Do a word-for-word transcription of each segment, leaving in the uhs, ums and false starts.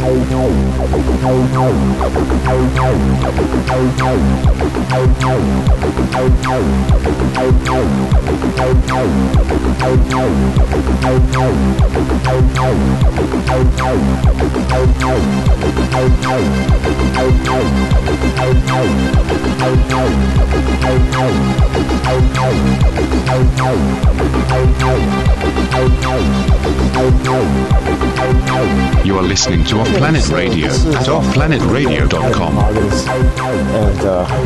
You are listening to Off Planet Radio at off planet radio dot com. And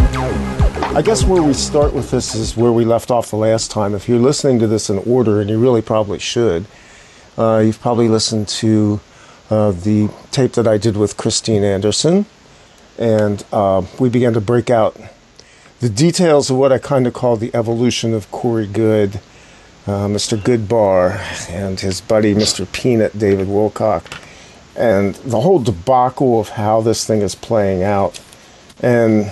uh, I guess where we start with this is where we left off the last time. If you're listening to this in order, and you really probably should, uh, you've probably listened to uh, the tape that I did with Christine Anderson, and uh, we began to break out the details of what I kind of call the evolution of Corey Goode, uh, Mister Goodbar, and his buddy Mister Peanut, David Wilcock, and the whole debacle of how this thing is playing out. And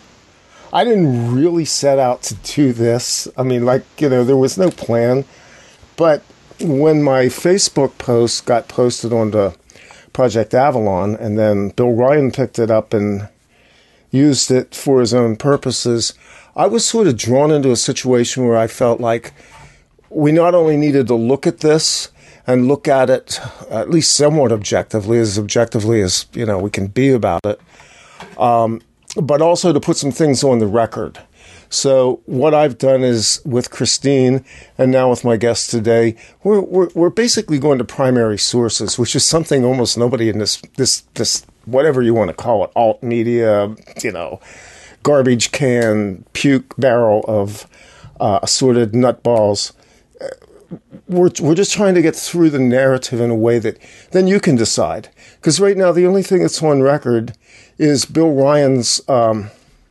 I didn't really set out to do this. I mean, like, you know, there was no plan. But when my Facebook post got posted onto Project Avalon, and then Bill Ryan picked it up and used it for his own purposes, I was sort of drawn into a situation where I felt like we not only needed to look at this and look at it at least somewhat objectively, as objectively as, you know, we can be about it, um, but also to put some things on the record. So what I've done is, with Christine and now with my guest today, we're we're, we're basically going to primary sources, which is something almost nobody in this this this whatever you want to call it, alt media, you know, garbage can, puke barrel of uh, assorted nutballs. We're we're just trying to get through the narrative in a way that then you can decide. Because right now the only thing that's on record is Bill Ryan's um,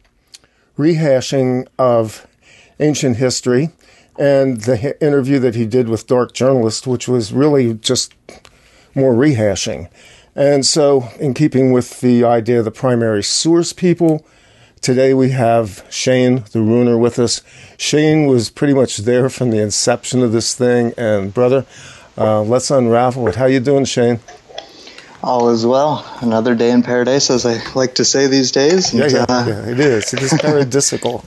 rehashing of ancient history and the h- interview that he did with Dark Journalist, which was really just more rehashing. And so, in keeping with the idea of the primary source people, today we have Shane the Runer with us. Shane was pretty much there from the inception of this thing. And brother, uh, let's unravel it. How you doing, Shane? All is well. Another day in paradise, as I like to say these days. And, yeah, yeah, uh, yeah, it is. It is paradisical.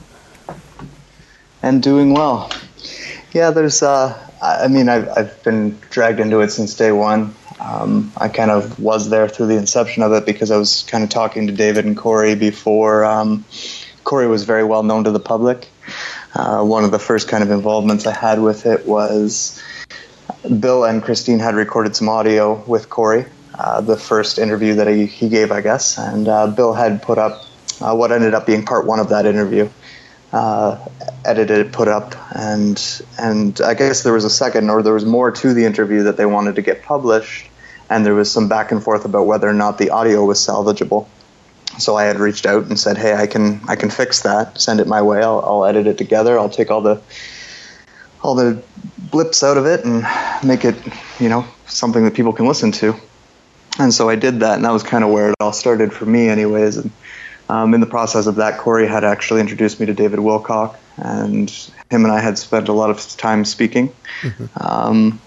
And doing well. Yeah, there's, uh, I mean, I've, I've been dragged into it since day one. Um, I kind of was there through the inception of it because I was kind of talking to David and Corey before. Um, Corey was very well known to the public. Uh, one of the first kind of involvements I had with it was Bill and Christine had recorded some audio with Corey, uh, the first interview that he, he gave, I guess. And uh, Bill had put up uh, what ended up being part one of that interview. Uh, edited, put up, and and I guess there was a second, or there was more to the interview that they wanted to get published, and there was some back and forth about whether or not the audio was salvageable. So I had reached out and said, hey, I can I can fix that, send it my way, I'll, I'll edit it together, I'll take all the all the blips out of it and make it, you know, something that people can listen to. And so I did that, and that was kind of where it all started for me anyways. And Um, in the process of that, Corey had actually introduced me to David Wilcock, and him and I had spent a lot of time speaking. Mm-hmm. Um,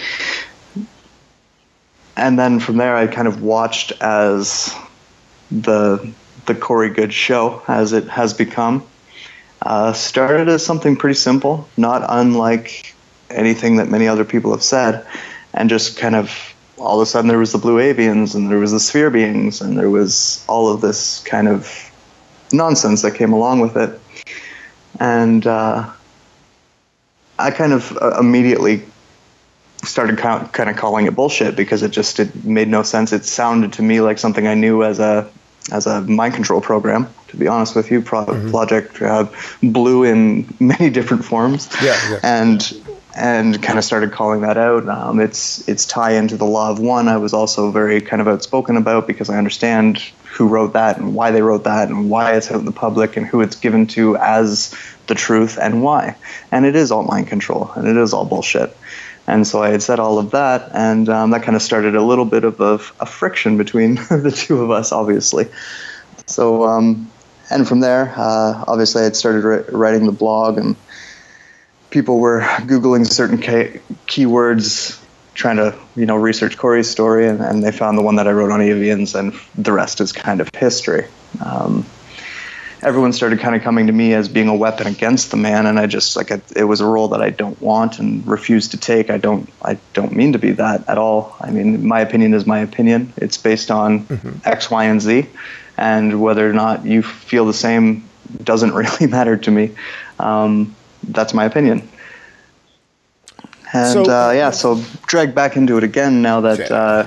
and then from there, I kind of watched as the the Corey Goode show, as it has become, uh, started as something pretty simple, not unlike anything that many other people have said, and just kind of all of a sudden there was the Blue Avians, and there was the Sphere Beings, and there was all of this kind of nonsense that came along with it. And uh, I kind of uh, immediately started kind of, kind of calling it bullshit, because it just it made no sense. It sounded to me like something I knew as a as a mind control program, to be honest with you. Pro- mm-hmm. Project uh, Blue in many different forms. Yeah, yeah. And and kind of started calling that out. Um, it's it's tie into the Law of One. I was also very kind of outspoken about, because I understand who wrote that and why they wrote that and why it's out in the public and who it's given to as the truth and why. And it is all mind control, and it is all bullshit. And so I had said all of that, and um, that kind of started a little bit of a, a friction between the two of us, obviously. So, um, and from there, uh, obviously I had started ri- writing the blog, and people were Googling certain key- keywords trying to, you know, research Corey's story, and, and they found the one that I wrote on avians, and the rest is kind of history. Um, everyone started kind of coming to me as being a weapon against the man, and I just, like, it, it was a role that I don't want and refuse to take. I don't, I don't mean to be that at all. I mean, my opinion is my opinion. It's based on mm-hmm. X, Y, and Z, and whether or not you feel the same doesn't really matter to me. Um, that's my opinion. And so, uh, yeah, so dragged back into it again now that uh,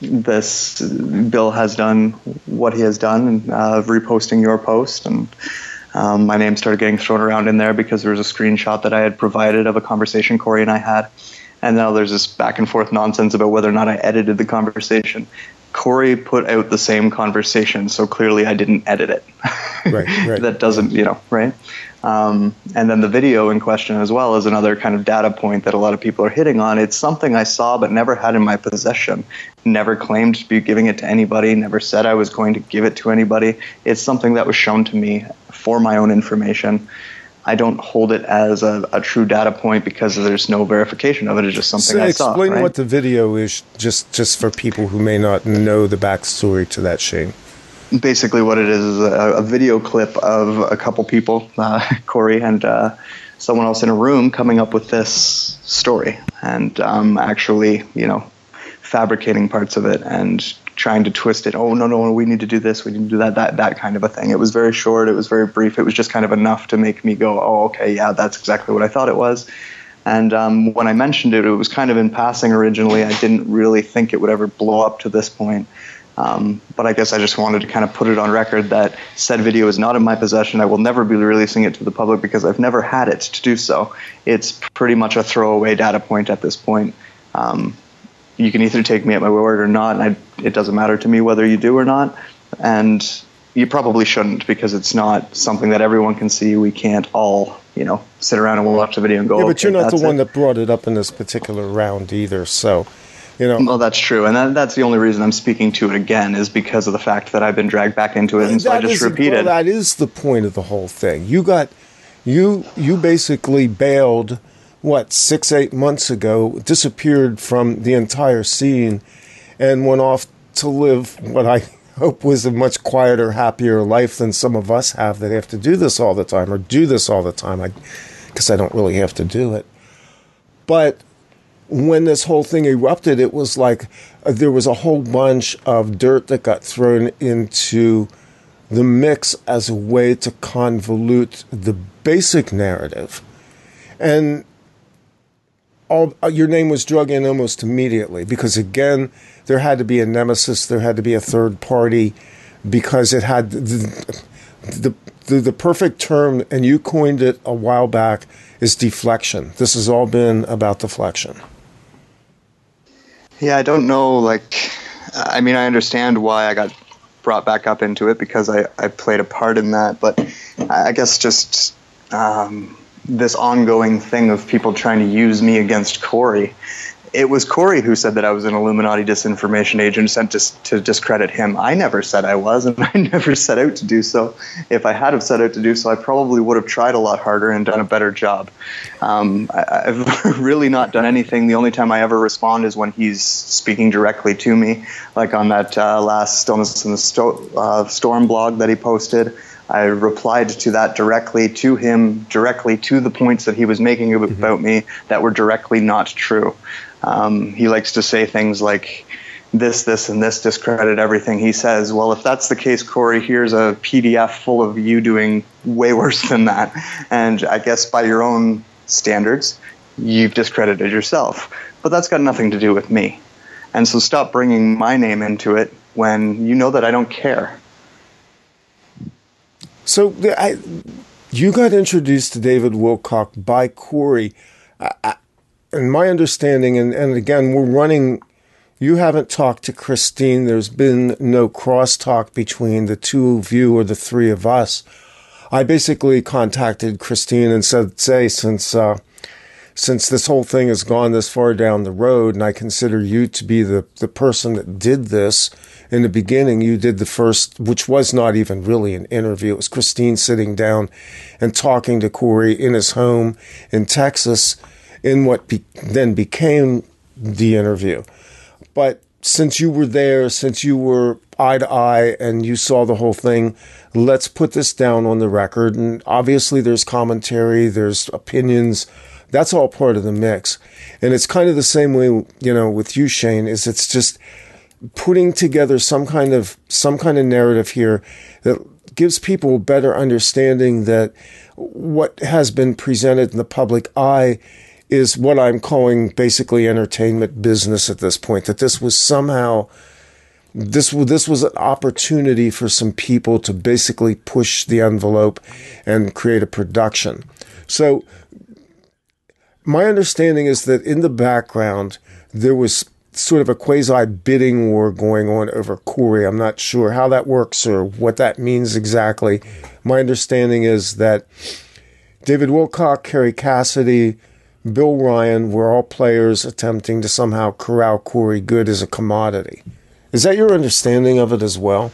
this Bill has done what he has done, and uh, reposting your post, and um, my name started getting thrown around in there because there was a screenshot that I had provided of a conversation Corey and I had, and now there's this back and forth nonsense about whether or not I edited the conversation. Corey put out the same conversation, so clearly I didn't edit it. Right, right. That doesn't, you know, right? Um, and then the video in question as well is another kind of data point that a lot of people are hitting on. It's something I saw but never had in my possession, never claimed to be giving it to anybody, never said I was going to give it to anybody. It's something that was shown to me for my own information. I don't hold it as a, a true data point because there's no verification of it. It's just something so I saw. Explain right? what the video is, just, just for people who may not know the backstory to that, Shane. Basically what it is is a, a video clip of a couple people, uh, Corey and uh, someone else in a room, coming up with this story and um, actually, you know, fabricating parts of it and trying to twist it. Oh, no, no, we need to do this, we need to do that, that, that kind of a thing. It was very short, it was very brief, it was just kind of enough to make me go, oh, okay, yeah, that's exactly what I thought it was. And um, when I mentioned it, it was kind of in passing originally. I didn't really think it would ever blow up to this point. Um, but I guess I just wanted to kind of put it on record that said video is not in my possession. I will never be releasing it to the public because I've never had it to do so. It's pretty much a throwaway data point at this point. Um, you can either take me at my word or not, and I, it doesn't matter to me whether you do or not. And you probably shouldn't because it's not something that everyone can see. We can't all, you know, sit around and watch the video and go, yeah, but okay, you're not the one it. that brought it up in this particular round either, so... You know, well, that's true, and that, that's the only reason I'm speaking to it again is because of the fact that I've been dragged back into it, and so I just is, repeated. Well, that is the point of the whole thing. You got, you you basically bailed, what, six, eight months ago, disappeared from the entire scene, and went off to live what I hope was a much quieter, happier life than some of us have that have to do this all the time, or do this all the time, because I, I don't really have to do it. But... when this whole thing erupted, it was like uh, there was a whole bunch of dirt that got thrown into the mix as a way to convolute the basic narrative. And all, uh, your name was drug in almost immediately because, again, there had to be a nemesis, there had to be a third party, because it had the, the, the, the perfect term, and you coined it a while back, is deflection. This has all been about deflection. Yeah, I don't know, like, I mean, I understand why I got brought back up into it because I, I played a part in that, but I guess just um, this ongoing thing of people trying to use me against Corey. It was Corey who said that I was an Illuminati disinformation agent sent to, to discredit him. I never said I was, and I never set out to do so. If I had have set out to do so, I probably would have tried a lot harder and done a better job. Um, I, I've really not done anything. The only time I ever respond is when he's speaking directly to me, like on that uh, last Stillness in the Sto- uh, Storm blog that he posted. I replied to that directly to him, directly to the points that he was making about mm-hmm. me that were directly not true. Um, he likes to say things like this, this, and this, discredit everything he says. Well, if that's the case, Corey, here's a P D F full of you doing way worse than that. And I guess by your own standards, you've discredited yourself. But that's got nothing to do with me. And so stop bringing my name into it when you know that I don't care. So I, you got introduced to David Wilcock by Corey. I, I, and my understanding, and, and again, we're running, you haven't talked to Christine. There's been no crosstalk between the two of you or the three of us. I basically contacted Christine and said, say, since uh, since this whole thing has gone this far down the road, and I consider you to be the, the person that did this, in the beginning, you did the first, which was not even really an interview. It was Christine sitting down and talking to Corey in his home in Texas in what be, then became the interview. But since you were there, since you were eye to eye and you saw the whole thing, let's put this down on the record. And obviously there's commentary, there's opinions. That's all part of the mix. And it's kind of the same way, you know, with you, Shane, is it's just putting together some kind of, some kind of narrative here that gives people a better understanding that what has been presented in the public eye is what I'm calling basically entertainment business at this point, that this was somehow, this, this was an opportunity for some people to basically push the envelope and create a production. So my understanding is that in the background, there was sort of a quasi-bidding war going on over Corey. I'm not sure how that works or what that means exactly. My understanding is that David Wilcock, Kerry Cassidy, Bill Ryan were all players attempting to somehow corral Corey Goode as a commodity. Is that your understanding of it as well?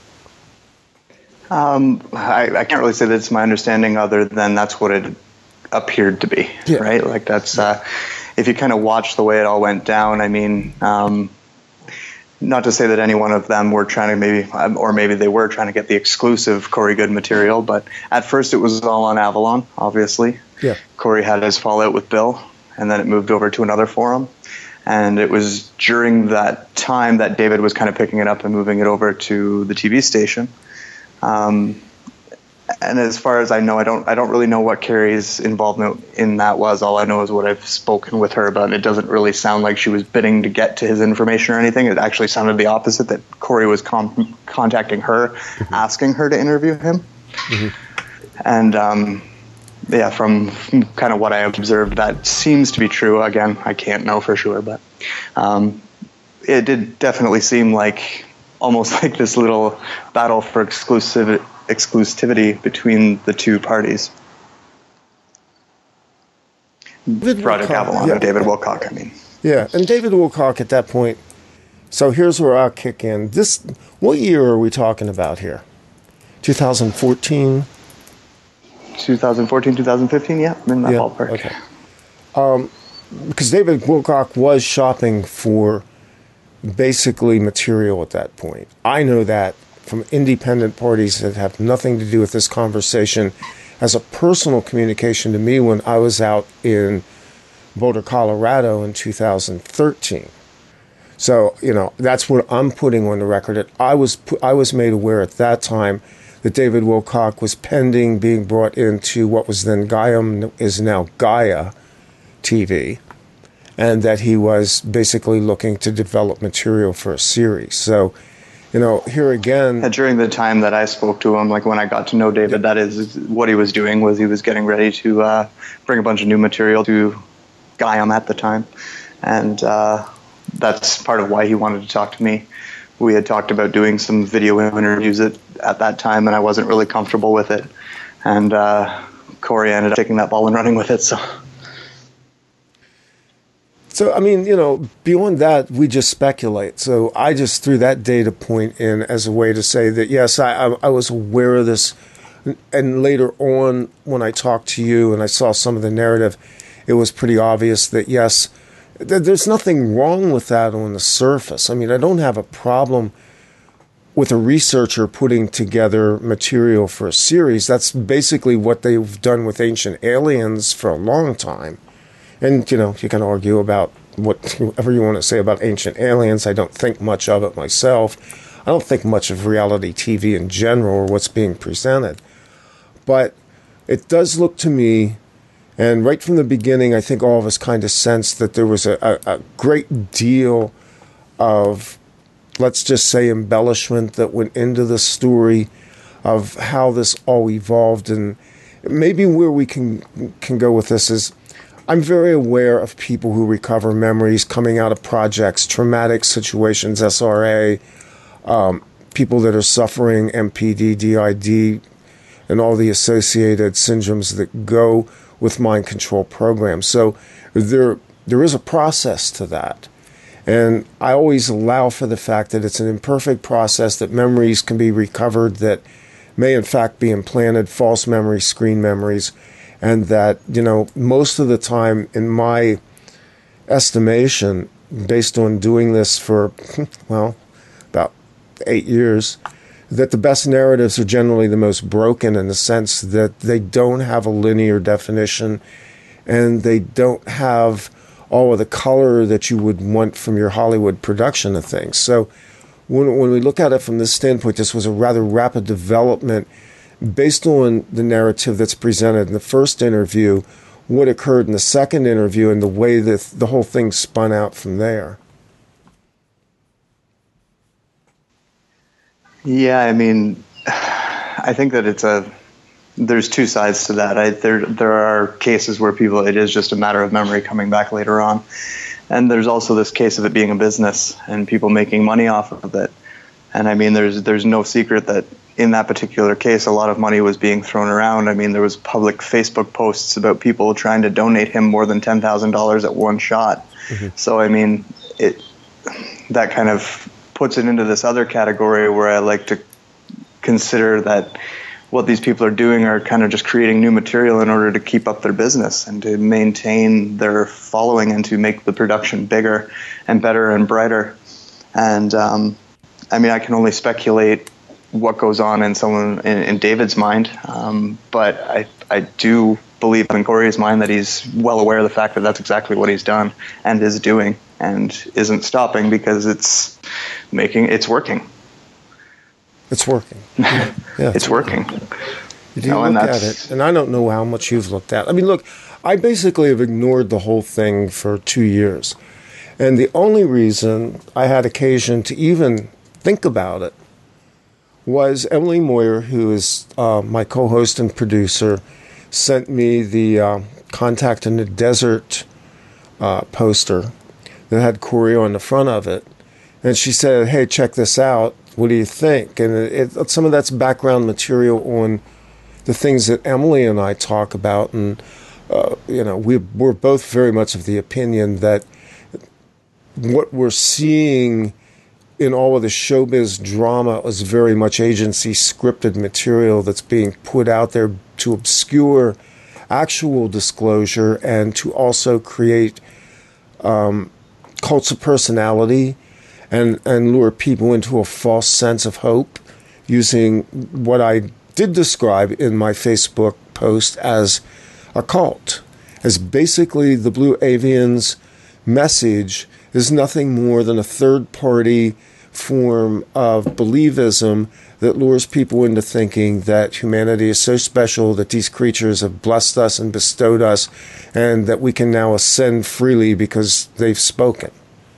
Um, I, I can't really say that it's my understanding other than that's what it appeared to be, yeah. Right? Like that's, uh, if you kind of watch the way it all went down, I mean, um, not to say that any one of them were trying to maybe, or maybe they were trying to get the exclusive Corey Goode material, but at first it was all on Avalon, obviously. Yeah. Corey had his fallout with Bill, and then it moved over to another forum. And it was during that time that David was kind of picking it up and moving it over to the T V station. Um, and as far as I know, I don't I don't really know what Kerry's involvement in that was. All I know is what I've spoken with her about. And it doesn't really sound like she was bidding to get to his information or anything. It actually sounded the opposite, that Corey was com- contacting her, mm-hmm. asking her to interview him. Mm-hmm. And um, yeah, from kind of what I observed, that seems to be true. Again, I can't know for sure, but um, it did definitely seem like almost like this little battle for exclusive exclusivity between the two parties. David Project Wilcock, Avalon yeah. and David Wilcock, I mean. Yeah, and David Wilcock at that point. So here's where I'll kick in. This, what year are we talking about here? twenty fourteen? twenty fourteen, twenty fifteen, yeah, in that yeah, ballpark. Okay. Um, because David Wilcock was shopping for basically material at that point. I know that from independent parties that have nothing to do with this conversation as a personal communication to me when I was out in Boulder, Colorado in two thousand thirteen. So, you know, that's what I'm putting on the record. That I was I was made aware at that time that David Wilcock was pending being brought into what was then Gaia, is now Gaia T V, and that he was basically looking to develop material for a series. So, you know, here again... And during the time that I spoke to him, like when I got to know David, that is what he was doing, was he was getting ready to uh, bring a bunch of new material to Gaia at the time. And uh, that's part of why he wanted to talk to me. We had talked about doing some video interviews at, at that time, and I wasn't really comfortable with it. And uh, Corey ended up taking that ball and running with it. So, so I mean, you know, beyond that, we just speculate. So I just threw that data point in as a way to say that, yes, I, I, I was aware of this. And later on, when I talked to you and I saw some of the narrative, it was pretty obvious that, yes, there's nothing wrong with that on the surface. I mean, I don't have a problem with a researcher putting together material for a series. That's basically what they've done with Ancient Aliens for a long time. And, you know, you can argue about whatever you want to say about Ancient Aliens. I don't think much of it myself. I don't think much of reality T V in general or what's being presented. But it does look to me... And right from the beginning, I think all of us kind of sensed that there was a, a, a great deal of, let's just say, embellishment that went into the story of how this all evolved. And maybe where we can can go with this is, I'm very aware of people who recover memories coming out of projects, traumatic situations, S R A, um, people that are suffering M P D, D I D, and all the associated syndromes that go with mind control programs. So there there is a process to that. And I always allow for the fact that it's an imperfect process, that memories can be recovered that may in fact be implanted, false memories, screen memories, and that, you know, most of the time, in my estimation, based on doing this for, well, about eight years, that the best narratives are generally the most broken in the sense that they don't have a linear definition and they don't have all of the color that you would want from your Hollywood production of things. So when, when we look at it from this standpoint, this was a rather rapid development based on the narrative that's presented in the first interview, what occurred in the second interview, and the way that the whole thing spun out from there. Yeah, I mean, I think that it's a, there's two sides to that. I, there there are cases where people, it is just a matter of memory coming back later on. And there's also this case of it being a business and people making money off of it. And I mean, there's there's no secret that in that particular case, a lot of money was being thrown around. I mean, there was public Facebook posts about people trying to donate him more than ten thousand dollars at one shot. Mm-hmm. So, I mean, it that kind of puts it into this other category where I like to consider that what these people are doing are kind of just creating new material in order to keep up their business and to maintain their following and to make the production bigger and better and brighter. And um, I mean, I can only speculate what goes on in someone in, in David's mind, um, but I I do believe in Corey's mind that he's well aware of the fact that that's exactly what he's done and is doing and isn't stopping because it's making it's working. It's working. Yeah, yeah it's, it's working. working. You do no, look at it, and I don't know how much you've looked at. I mean, look, I basically have ignored the whole thing for two years, and the only reason I had occasion to even think about it was Emily Moyer, who is uh, my co-host and producer, sent me the uh, Contact in the Desert uh, poster that had Corey on the front of it. And she said, hey, check this out. What do you think? And it, it, some of that's background material on the things that Emily and I talk about. And, uh, you know, we, we're both very much of the opinion that what we're seeing in all of the showbiz drama is very much agency scripted material that's being put out there to obscure actual disclosure and to also create um, cults of personality and, and lure people into a false sense of hope using what I did describe in my Facebook post as a cult, as basically the Blue Avians message is nothing more than a third-party form of believism that lures people into thinking that humanity is so special, that these creatures have blessed us and bestowed us, and that we can now ascend freely because they've spoken.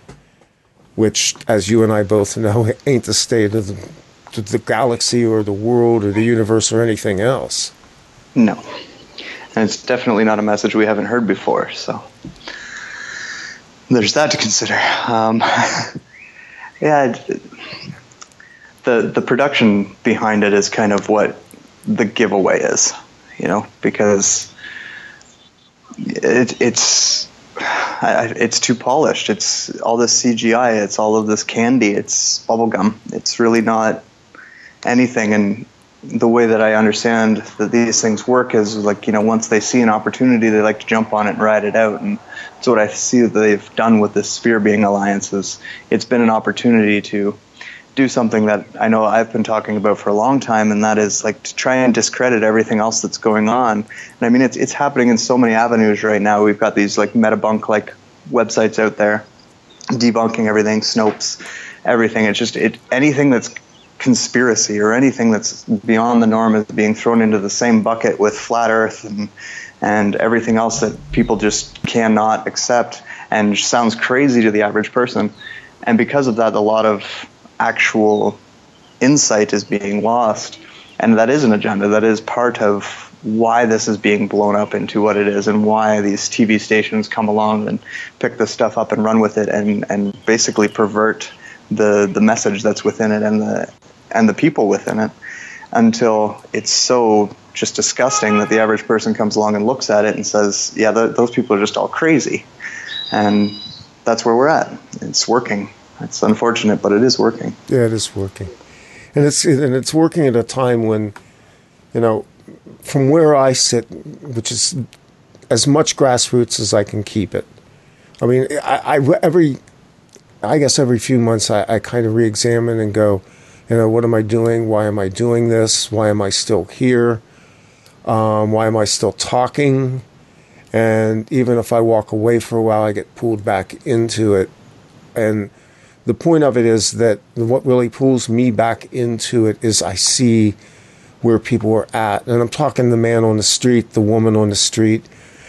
Which, as you and I both know, ain't the state of the, the galaxy or the world or the universe or anything else. No. And it's definitely not a message we haven't heard before, so there's that to consider. Um, yeah, it, the the production behind it is kind of what the giveaway is, you know, because it, it's I, it's too polished. It's all this C G I. It's all of this candy. It's bubblegum. It's really not anything. And the way that I understand that these things work is like, you know, once they see an opportunity, they like to jump on it and ride it out. And that's what I see that they've done with this Sphere Being Alliance. Is it's been an opportunity to do something that I know I've been talking about for a long time, and that is like to try and discredit everything else that's going on. And I mean, it's it's happening in so many avenues right now. We've got these like Metabunk like websites out there debunking everything, Snopes, everything. It's just it anything that's conspiracy or anything that's beyond the norm is being thrown into the same bucket with flat Earth and and everything else that people just cannot accept and sounds crazy to the average person. And because of that, a lot of actual insight is being lost, and that is an agenda. That is part of why this is being blown up into what it is, and why these T V stations come along and pick this stuff up and run with it, and, and basically pervert the the message that's within it and the and the people within it, until it's so just disgusting that the average person comes along and looks at it and says, "Yeah, th- those people are just all crazy," and that's where we're at. It's working. It's unfortunate, but it is working. Yeah, it is working, and it's and it's working at a time when, you know, from where I sit, which is as much grassroots as I can keep it. I mean, I, I every I guess every few months I, I kind of re-examine and go, you know, what am I doing? Why am I doing this? Why am I still here? Um, why am I still talking? And even if I walk away for a while, I get pulled back into it. And the point of it is that what really pulls me back into it is I see where people are at. And I'm talking the man on the street, the woman on the street,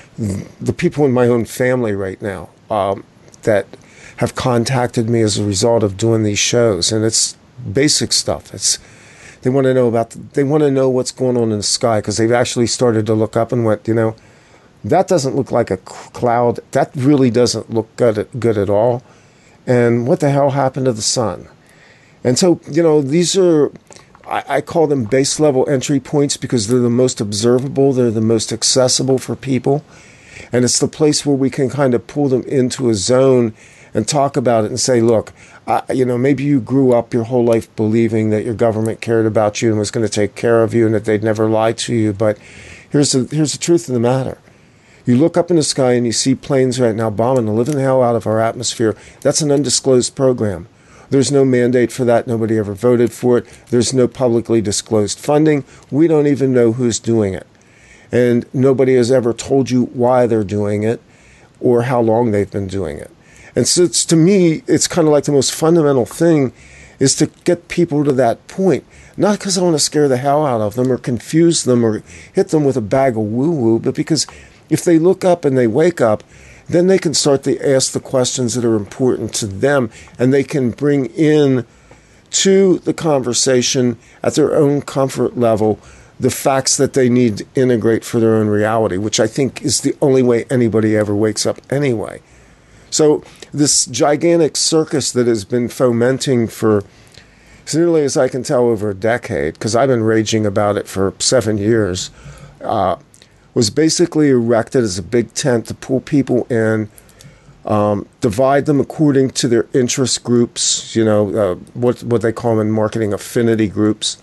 the people in my own family right now um, that have contacted me as a result of doing these shows. And it's basic stuff. It's they want to know about, the, they want to know what's going on in the sky, because they've actually started to look up and went, you know, that doesn't look like a cloud. That really doesn't look good at, good at all. And what the hell happened to the sun? And so, you know, these are, I, I call them base level entry points because they're the most observable. They're the most accessible for people. And it's the place where we can kind of pull them into a zone and talk about it and say, look, I, you know, maybe you grew up your whole life believing that your government cared about you and was going to take care of you and that they'd never lie to you. But here's the, here's the truth of the matter. You look up in the sky and you see planes right now bombing the living hell out of our atmosphere. That's an undisclosed program. There's no mandate for that. Nobody ever voted for it. There's no publicly disclosed funding. We don't even know who's doing it. And nobody has ever told you why they're doing it or how long they've been doing it. And so it's, to me, it's kind of like the most fundamental thing is to get people to that point. Not because I want to scare the hell out of them or confuse them or hit them with a bag of woo-woo, but because if they look up and they wake up, then they can start to ask the questions that are important to them, and they can bring in to the conversation at their own comfort level the facts that they need to integrate for their own reality, which I think is the only way anybody ever wakes up anyway. So this gigantic circus that has been fomenting for, as nearly as I can tell, over a decade, because I've been raging about it for seven years, uh, was basically erected as a big tent to pull people in, um, divide them according to their interest groups, you know, uh, what what they call them in marketing, affinity groups,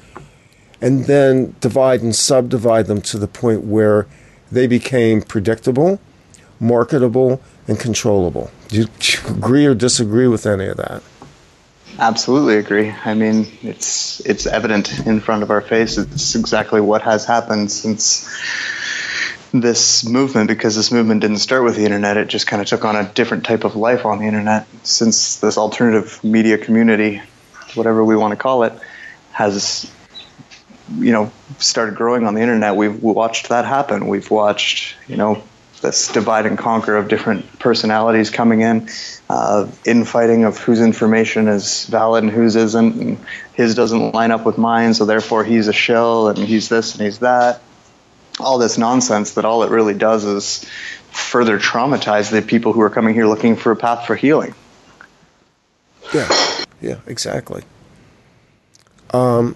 and then divide and subdivide them to the point where they became predictable, marketable, and controllable. Do you, do you agree or disagree with any of that? Absolutely agree. I mean, it's it's evident in front of our face. It's exactly what has happened since this movement, because this movement didn't start with the internet. It just kind of took on a different type of life on the internet. Since this alternative media community, whatever we want to call it, has, you know, started growing on the internet, we've watched that happen. We've watched, you know, this divide and conquer of different personalities coming in, uh, infighting of whose information is valid and whose isn't, and his doesn't line up with mine, so therefore he's a shill and he's this and he's that. All this nonsense that all it really does is further traumatize the people who are coming here looking for a path for healing. Yeah, yeah, exactly. Um,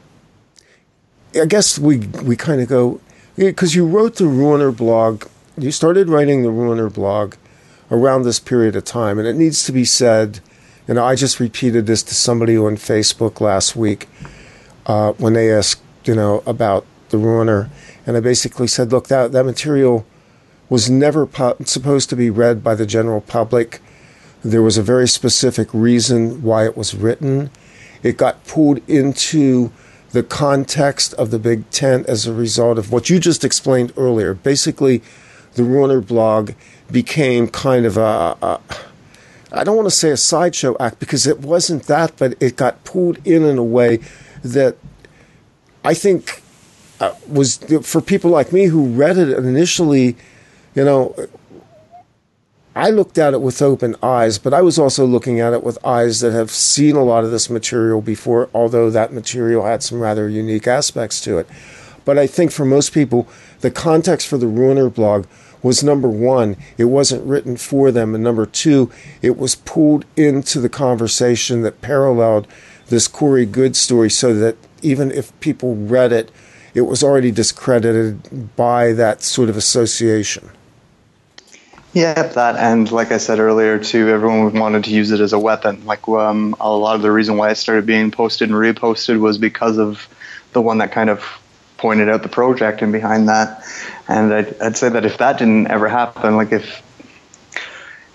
I guess we we kind of go, because you wrote the Ruiner blog, you started writing the Ruiner blog around this period of time, and it needs to be said, and I just repeated this to somebody on Facebook last week uh, when they asked, you know, about the Ruiner. And I basically said, look, that, that material was never pu- supposed to be read by the general public. There was a very specific reason why it was written. It got pulled into the context of the Big Tent as a result of what you just explained earlier. Basically, the Ruiner blog became kind of a, a I don't want to say a sideshow act, because it wasn't that, but it got pulled in in a way that I think Uh, was, for people like me who read it initially, you know, I looked at it with open eyes, but I was also looking at it with eyes that have seen a lot of this material before, although that material had some rather unique aspects to it. But I think for most people, the context for the Ruiner blog was, number one, it wasn't written for them, and number two, it was pulled into the conversation that paralleled this Corey Goode story, so that even if people read it, it was already discredited by that sort of association. Yeah, that, and like I said earlier, too, everyone wanted to use it as a weapon. Like um, a lot of the reason why it started being posted and reposted was because of the one that kind of pointed out the project and behind that. And I'd, I'd say that if that didn't ever happen, like if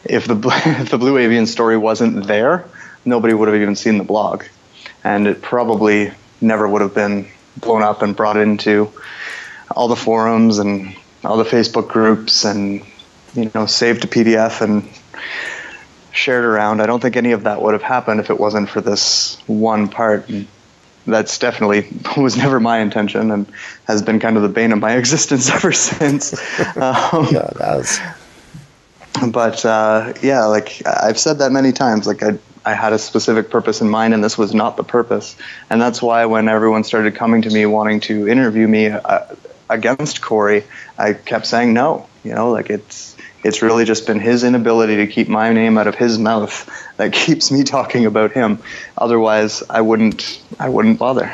if the if the Blue Avian story wasn't there, nobody would have even seen the blog, and it probably never would have been blown up and brought into all the forums and all the Facebook groups and, you know, saved to P D F and shared around. I don't think any of that would have happened if it wasn't for this one part. And that's definitely was never my intention and has been kind of the bane of my existence ever since. Um, yeah, that's. But uh, yeah, like I've said that many times, like I, I had a specific purpose in mind, and this was not the purpose. And that's why when everyone started coming to me wanting to interview me uh, against Corey, I kept saying no. You know, like it's it's really just been his inability to keep my name out of his mouth that keeps me talking about him. Otherwise, I wouldn't I wouldn't bother.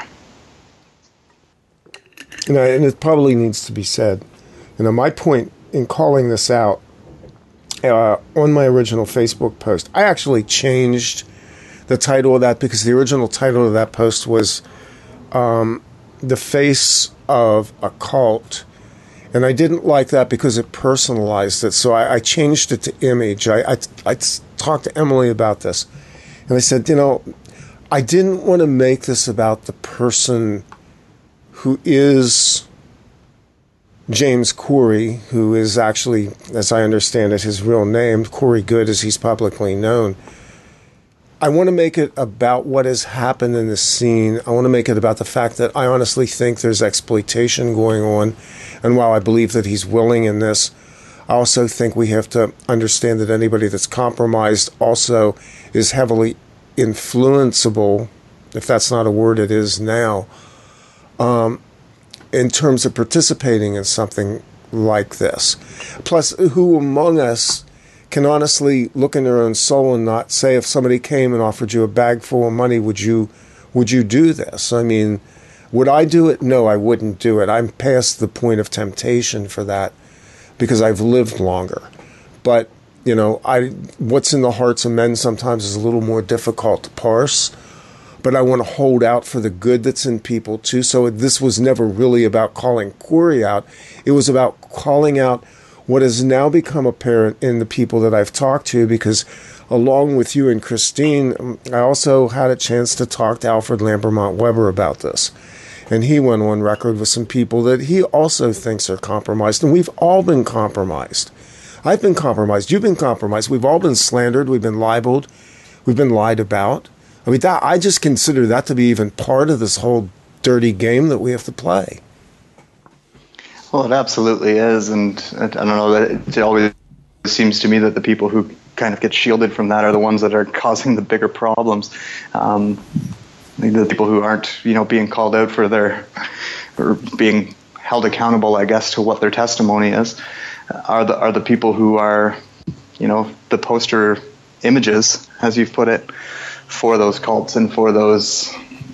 You know, and it probably needs to be said. You know, my point in calling this out. Uh, on my original Facebook post, I actually changed the title of that because the original title of that post was um, The Face of a Cult. And I didn't like that because it personalized it. So I, I changed it to Image. I, I, I talked to Emily about this. And I said, you know, I didn't want to make this about the person who is James Corey, who is actually, as I understand it, his real name, Corey Goode, as he's publicly known. I want to make it about what has happened in the scene. I want to make it about the fact that I honestly think there's exploitation going on. And while I believe that he's willing in this, I also think we have to understand that anybody that's compromised also is heavily influenceable, if that's not a word, it is now. Um, in terms of participating in something like this. Plus, who among us can honestly look in their own soul and not say, if somebody came and offered you a bag full of money, would you would you do this? I mean, would I do it? No, I wouldn't do it. I'm past the point of temptation for that because I've lived longer. But, you know, I what's in the hearts of men sometimes is a little more difficult to parse. But I want to hold out for the good that's in people, too. So this was never really about calling Corey out. It was about calling out what has now become apparent in the people that I've talked to, because along with you and Christine, I also had a chance to talk to Alfred Lambermont Weber about this. And he went on record with some people that he also thinks are compromised. And we've all been compromised. I've been compromised. You've been compromised. We've all been slandered. We've been libeled. We've been lied about. I mean, that, I just consider that to be even part of this whole dirty game that we have to play. Well, it absolutely is, and I don't know, it always seems to me that the people who kind of get shielded from that are the ones that are causing the bigger problems. Um, the people who aren't, you know, being called out for their, or being held accountable, I guess, to what their testimony is, are the are the people who are, you know, the poster images, as you've put it, for those cults and for those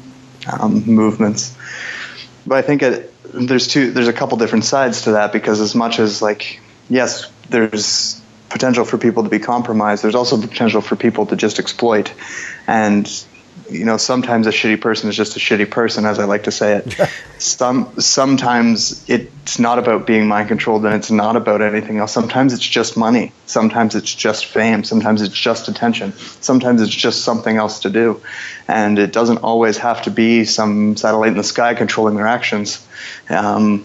um, movements. But I think it, there's two, there's a couple different sides to that, because as much as, like, yes, there's potential for people to be compromised, there's also potential for people to just exploit. And, you know, sometimes a shitty person is just a shitty person, as I like to say it. Some sometimes it's not about being mind controlled, and it's not about anything else. Sometimes it's just money. Sometimes it's just fame. Sometimes it's just attention. Sometimes it's just something else to do. And it doesn't always have to be some satellite in the sky controlling their actions. Um,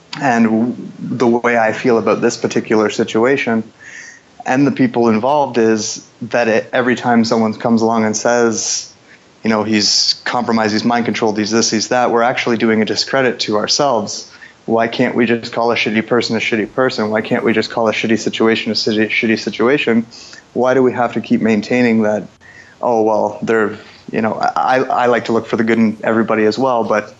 and the way I feel about this particular situation and the people involved is that it, every time someone comes along and says, you know, he's compromised, he's mind controlled, he's this, he's that, we're actually doing a discredit to ourselves. Why can't we just call a shitty person a shitty person? Why can't we just call a shitty situation a shitty, shitty situation? Why do we have to keep maintaining that, oh, well, they're, you know, I, I like to look for the good in everybody as well, but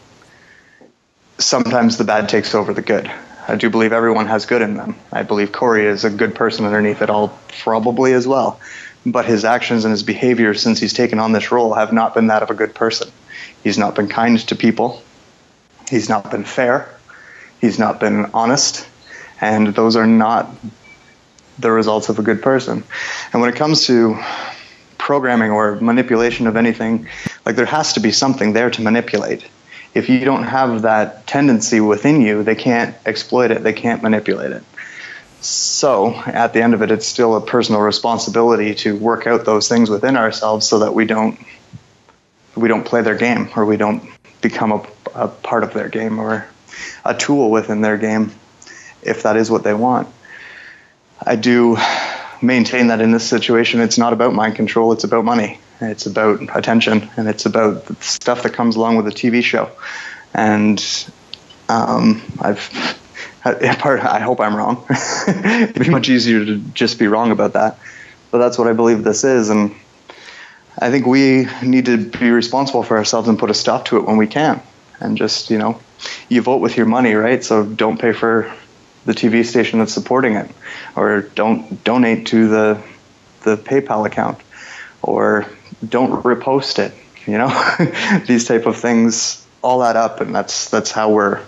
sometimes the bad takes over the good. I do believe everyone has good in them. I believe Corey is a good person underneath it all, probably as well. But his actions and his behavior since he's taken on this role have not been that of a good person. He's not been kind to people. He's not been fair. He's not been honest. And those are not the results of a good person. And when it comes to programming or manipulation of anything, like, there has to be something there to manipulate. If you don't have that tendency within you, they can't exploit it. They can't manipulate it. So at the end of it, it's still a personal responsibility to work out those things within ourselves so that we don't we don't play their game, or we don't become a, a part of their game, or a tool within their game, if that is what they want. I do maintain that in this situation, it's not about mind control, it's about money. It's about attention, and it's about the stuff that comes along with a T V show. And um, I've, I hope I'm wrong. It'd be much easier to just be wrong about that. But that's what I believe this is. And I think we need to be responsible for ourselves and put a stop to it when we can. And just, you know, you vote with your money, right? So don't pay for the T V station that's supporting it, or don't donate to the the PayPal account, or don't repost it. You know, these type of things all add up, and that's that's how we're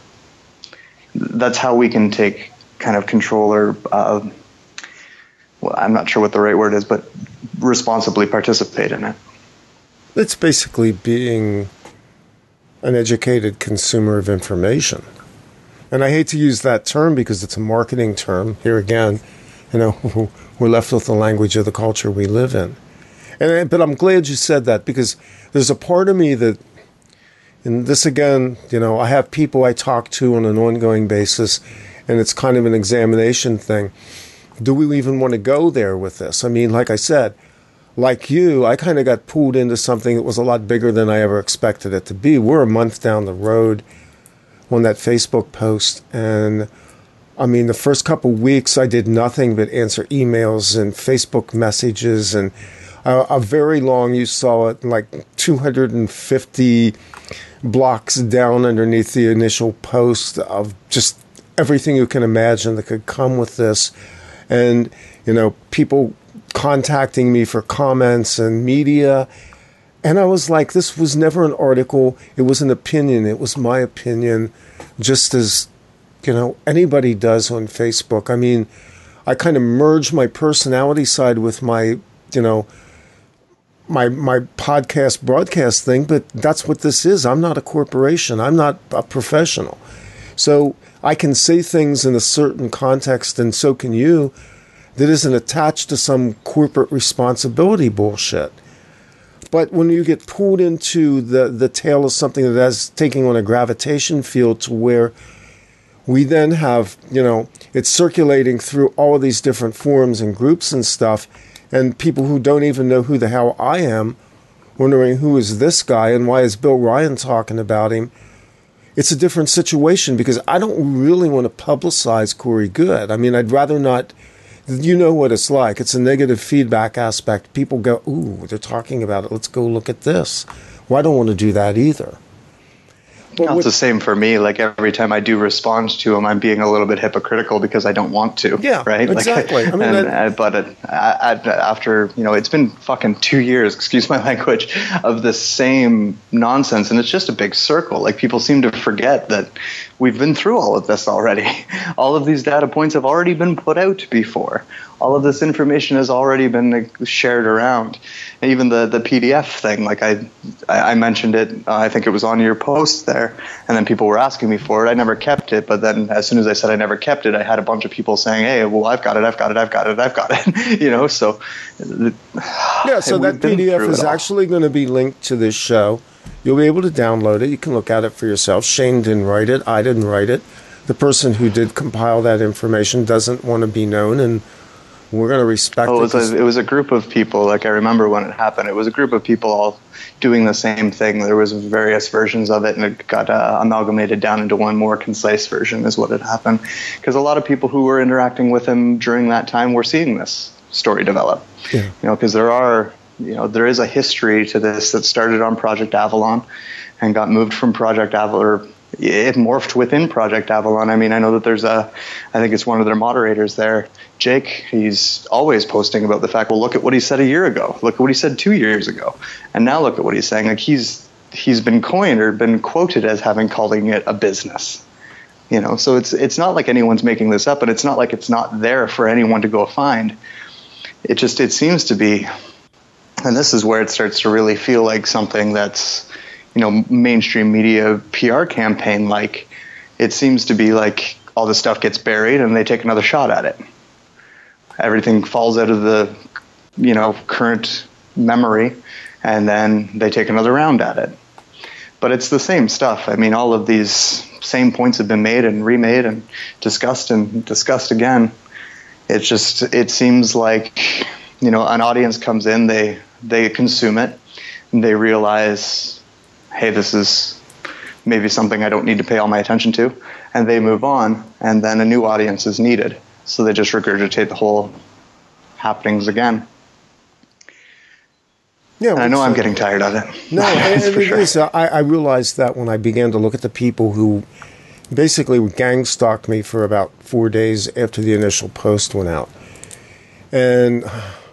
that's how we can take kind of control, or uh, well, I'm not sure what the right word is, but responsibly participate in it. It's basically being an educated consumer of information. And I hate to use that term because it's a marketing term. Here again, you know, we're left with the language of the culture we live in. And but I'm glad you said that, because there's a part of me that, and this again, you know, I have people I talk to on an ongoing basis, and it's kind of an examination thing. Do we even want to go there with this? I mean, like I said, like you, I kind of got pulled into something that was a lot bigger than I ever expected it to be. We're a month down the road on that Facebook post, and I mean, the first couple weeks I did nothing but answer emails and Facebook messages, and a, a very long, you saw it, like two hundred fifty blocks down underneath the initial post of just everything you can imagine that could come with this. And, you know, people contacting me for comments and media. And I was like, this was never an article. It was an opinion. It was my opinion, just as, you know, anybody does on Facebook. I mean, I kind of merged my personality side with my, you know, my my podcast broadcast thing, but that's what this is. I'm not a corporation. I'm not a professional. So I can say things in a certain context, and so can you, that isn't attached to some corporate responsibility bullshit. But when you get pulled into the, the tail of something that is taking on a gravitation field to where we then have, you know, it's circulating through all of these different forums and groups and stuff, and people who don't even know who the hell I am, wondering who is this guy and why is Bill Ryan talking about him. It's a different situation, because I don't really want to publicize Corey Goode. I mean, I'd rather not. You know what it's like. It's a negative feedback aspect. People go, ooh, they're talking about it. Let's go look at this. Well, I don't want to do that either. But it's what, the same for me. Like, every time I do respond to them, I'm being a little bit hypocritical because I don't want to. Yeah, right? Exactly. Like, I, I mean, and, that, but it, I, I, after, you know, it's been fucking two years, excuse my language, of the same nonsense, and it's just a big circle. Like, people seem to forget that we've been through all of this already. All of these data points have already been put out before. All of this information has already been shared around. And even the, the P D F thing, like I I mentioned it, uh, I think it was on your post there, and then people were asking me for it. I never kept it, but then as soon as I said I never kept it, I had a bunch of people saying, hey, well, I've got it, I've got it, I've got it, I've got it. You know, so. Yeah, so that P D F is actually going to be linked to this show. You'll be able to download it. You can look at it for yourself. Shane didn't write it. I didn't write it. The person who did compile that information doesn't want to be known, and we're going to respect oh, it. It was, a, it was a group of people. Like, I remember when it happened. It was a group of people all doing the same thing. There was various versions of it, and it got uh, amalgamated down into one more concise version is what had happened. Because a lot of people who were interacting with him during that time were seeing this story develop. Yeah. You know, because there are, you know, there is a history to this that started on Project Avalon and got moved from Project Avalon, or it morphed within Project Avalon. I mean, I know that there's a, I think it's one of their moderators there, Jake. He's always posting about the fact, well, look at what he said a year ago. Look at what he said two years ago. And now look at what he's saying. Like, he's he's been coined or been quoted as having calling it a business. You know, so it's it's not like anyone's making this up, and it's not like it's not there for anyone to go find. It just, it seems to be, and this is where it starts to really feel like something that's, you know, mainstream media P R campaign. Like, it seems to be like all this stuff gets buried and they take another shot at it. everything falls out of the, you know, current memory, and then they take another round at it. But it's the same stuff. I mean, all of these same points have been made and remade and discussed and discussed again. It's just, it seems like, you know, an audience comes in, they they consume it, and they realize, hey, this is maybe something I don't need to pay all my attention to, and they move on, and then a new audience is needed. So they just regurgitate the whole happenings again. Yeah, and I know I'm getting tired of it. No, and, and for it sure. is, uh, I, I realized that when I began to look at the people who basically gang stalked me for about four days after the initial post went out. And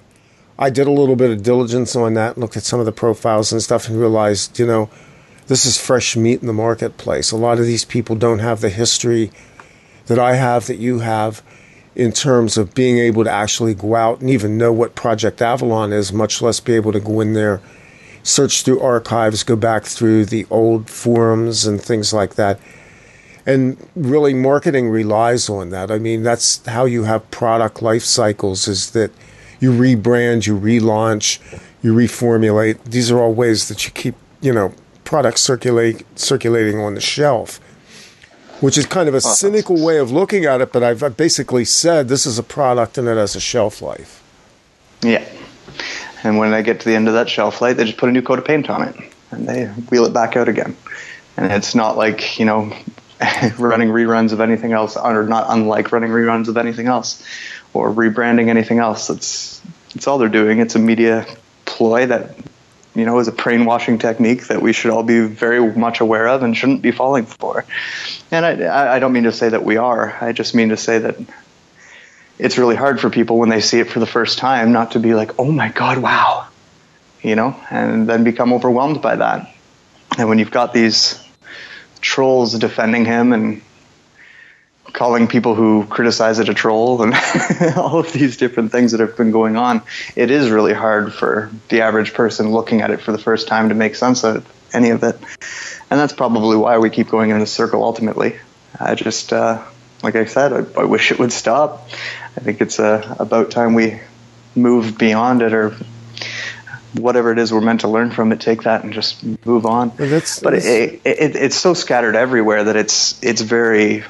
I did a little bit of diligence on that, looked at some of the profiles and stuff, and realized, you know, this is fresh meat in the marketplace. A lot of these people don't have the history that I have, that you have, in terms of being able to actually go out and even know what Project Avalon is, much less be able to go in there, search through archives, go back through the old forums and things like that. And really, marketing relies on that. I mean, that's how you have product life cycles, is that you rebrand, you relaunch, you reformulate. These are all ways that you keep, you know, products circulate, circulating on the shelf, which is kind of a cynical way of looking at it, but I've basically said this is a product and it has a shelf life. Yeah. And when they get to the end of that shelf life, they just put a new coat of paint on it, and they wheel it back out again. And it's not like, you know, running reruns of anything else, or not unlike running reruns of anything else, or rebranding anything else. It's, it's all they're doing. It's a media ploy that, you know, is a brainwashing technique that we should all be very much aware of and shouldn't be falling for. And I, I don't mean to say that we are. I just mean to say that it's really hard for people when they see it for the first time not to be like, oh my God, wow, you know, and then become overwhelmed by that. And when you've got these trolls defending him and calling people who criticize it a troll and all of these different things that have been going on, it is really hard for the average person looking at it for the first time to make sense of any of it. And that's probably why we keep going in this circle ultimately. I just, uh, like I said, I, I wish it would stop. I think it's uh, about time we move beyond it, or whatever it is we're meant to learn from it, take that and just move on. Well, that's, but that's... It, it, it's so scattered everywhere that it's it's very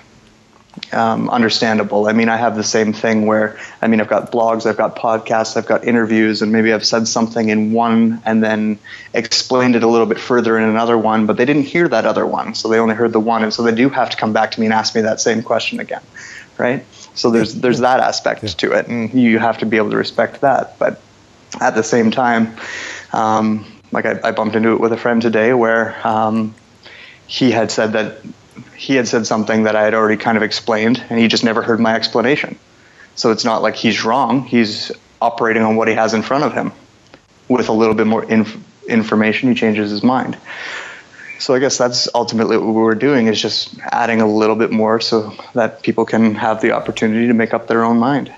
um, understandable. I mean, I have the same thing where, I mean, I've got blogs, I've got podcasts, I've got interviews, and maybe I've said something in one and then explained it a little bit further in another one, but they didn't hear that other one, so they only heard the one, and so they do have to come back to me and ask me that same question again, right? So there's there's that aspect yeah. to it, and you have to be able to respect that. But at the same time, um, like I, I bumped into it with a friend today where um, he had said that he had said something that I had already kind of explained, and he just never heard my explanation. So it's not like he's wrong. He's operating on what he has in front of him. With a little bit more inf- information, he changes his mind. So I guess that's ultimately what we're doing, is just adding a little bit more so that people can have the opportunity to make up their own mind.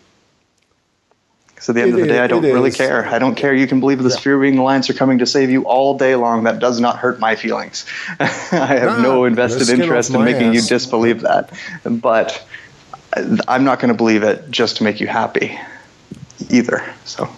Because at the end it of the day, is, I don't really is. care. I don't care. You can believe the yeah. Sphere-Reading Alliance are coming to save you all day long. That does not hurt my feelings. I have nah, no invested interest in making ass. you disbelieve that. But I'm not going to believe it just to make you happy either. So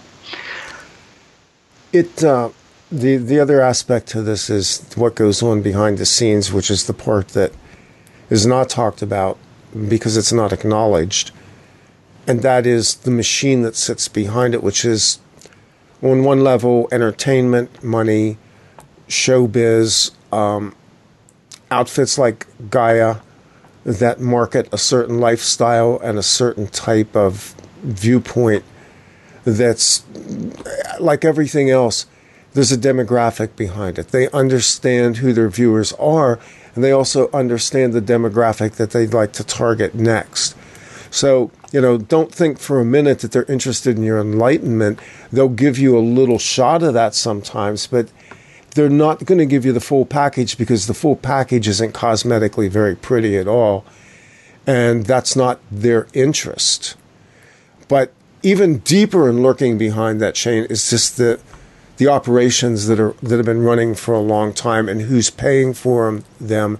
it... Uh, The the other aspect to this is what goes on behind the scenes, which is the part that is not talked about because it's not acknowledged. And that is the machine that sits behind it, which is, on one level, entertainment, money, showbiz, um, outfits like Gaia that market a certain lifestyle and a certain type of viewpoint that's, like everything else, there's a demographic behind it. They understand who their viewers are, and they also understand the demographic that they'd like to target next. So, you know, don't think for a minute that they're interested in your enlightenment. They'll give you a little shot of that sometimes, but they're not going to give you the full package, because the full package isn't cosmetically very pretty at all, and that's not their interest. But even deeper in lurking behind that chain is just the the operations that are that have been running for a long time, and who's paying for them,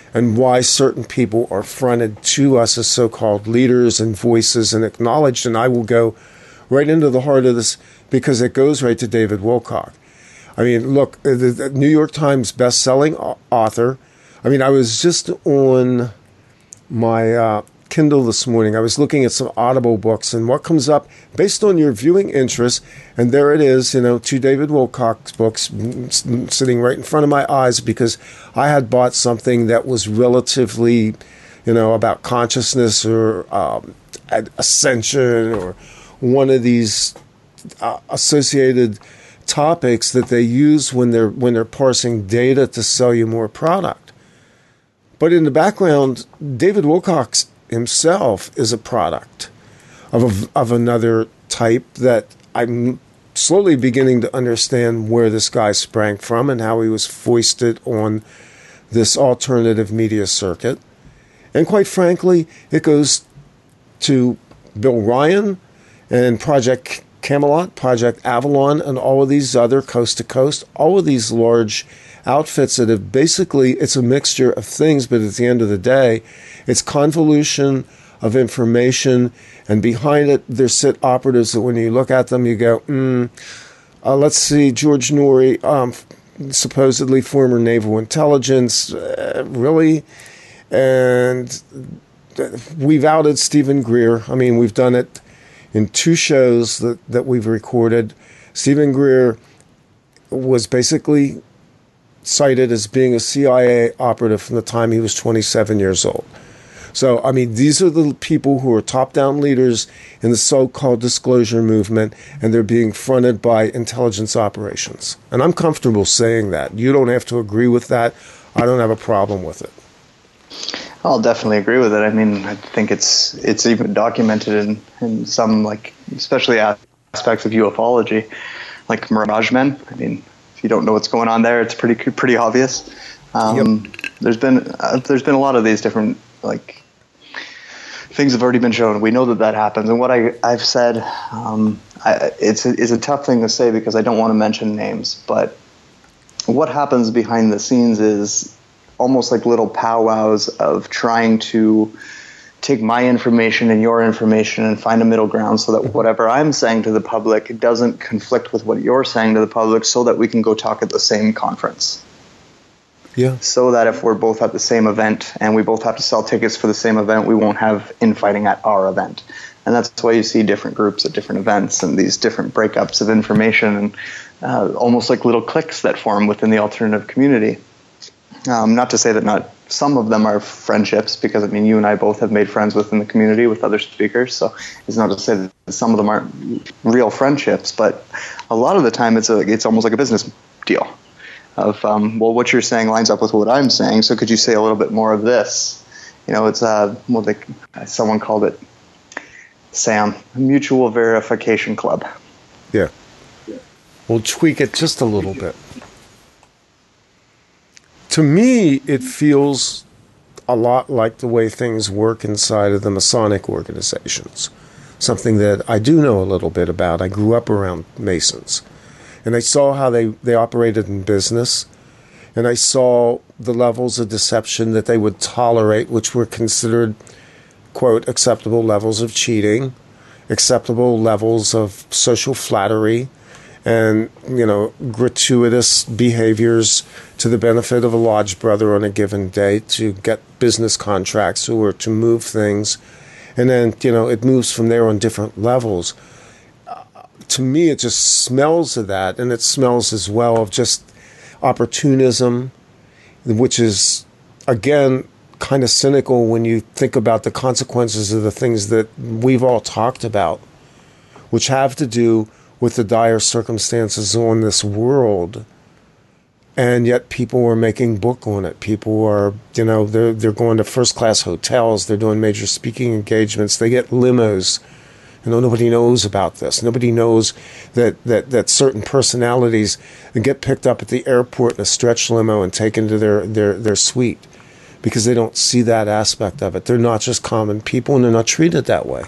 and why certain people are fronted to us as so-called leaders and voices and acknowledged. And I will go right into the heart of this because it goes right to David Wilcock. I mean, look, the, the New York Times best-selling author. I mean, I was just on my uh, Kindle this morning. I was looking at some Audible books, and what comes up based on your viewing interest, and there it is, you know, two David Wilcock's books sitting right in front of my eyes because I had bought something that was relatively, you know, about consciousness or um, ascension or one of these uh, associated topics that they use when they're when they're parsing data to sell you more product. But in the background, David Wilcock himself is a product of a, of another type that I'm slowly beginning to understand where this guy sprang from and how he was foisted on this alternative media circuit. And quite frankly, it goes to Bill Ryan and Project Camelot, Project Avalon, and all of these other coast to coast, all of these large outfits that have basically, it's a mixture of things, but at the end of the day, it's convolution of information, and behind it, there sit operatives that when you look at them, you go, hmm, uh, let's see, George Noory, um, supposedly former naval intelligence, uh, really? And we've outed Stephen Greer. I mean, we've done it in two shows that, that we've recorded. Stephen Greer was basically cited as being a C I A operative from the time he was twenty-seven years old. So, I mean, these are the people who are top-down leaders in the so-called disclosure movement, and they're being fronted by intelligence operations. And I'm comfortable saying that. You don't have to agree with that. I don't have a problem with it. I'll definitely agree with it. I mean, I think it's it's even documented in, in some, like, especially aspects of ufology, like Mirage Men. I mean, if you don't know what's going on there, it's pretty pretty obvious. Um, yep. There's been uh, there's been a lot of these different, like, things have already been shown. We know that that happens. And what I, I've said, um, I, it's, a, it's a tough thing to say because I don't want to mention names, but what happens behind the scenes is almost like little powwows of trying to take my information and your information and find a middle ground so that whatever I'm saying to the public doesn't conflict with what you're saying to the public so that we can go talk at the same conference. Yeah. So that if we're both at the same event and we both have to sell tickets for the same event, we won't have infighting at our event. And that's why you see different groups at different events and these different breakups of information and uh, almost like little cliques that form within the alternative community. Um, not to say that not some of them are friendships, because I mean, you and I both have made friends within the community with other speakers. So it's not to say that some of them aren't real friendships, but a lot of the time it's a, it's almost like a business deal of, um, well, what you're saying lines up with what I'm saying. So could you say a little bit more of this? You know, it's uh, well, they, someone called it, Sam, a mutual verification club. Yeah. We'll tweak it just a little bit. To me, it feels a lot like the way things work inside of the Masonic organizations, something that I do know a little bit about. I grew up around Masons, and I saw how they, they operated in business, and I saw the levels of deception that they would tolerate, which were considered, quote, acceptable levels of cheating, acceptable levels of social flattery, and, you know, gratuitous behaviors to the benefit of a lodge brother on a given day to get business contracts or to move things. And then, you know, it moves from there on different levels. Uh, to me, it just smells of that, and it smells as well of just opportunism, which is, again, kind of cynical when you think about the consequences of the things that we've all talked about, which have to do with the dire circumstances on this world, and yet people are making book on it. People are, you know, they're they're going to first class hotels. They're doing major speaking engagements. They get limos. You know, nobody knows about this. Nobody knows that that that certain personalities get picked up at the airport in a stretch limo and taken to their their their suite because they don't see that aspect of it. They're not just common people, and they're not treated that way.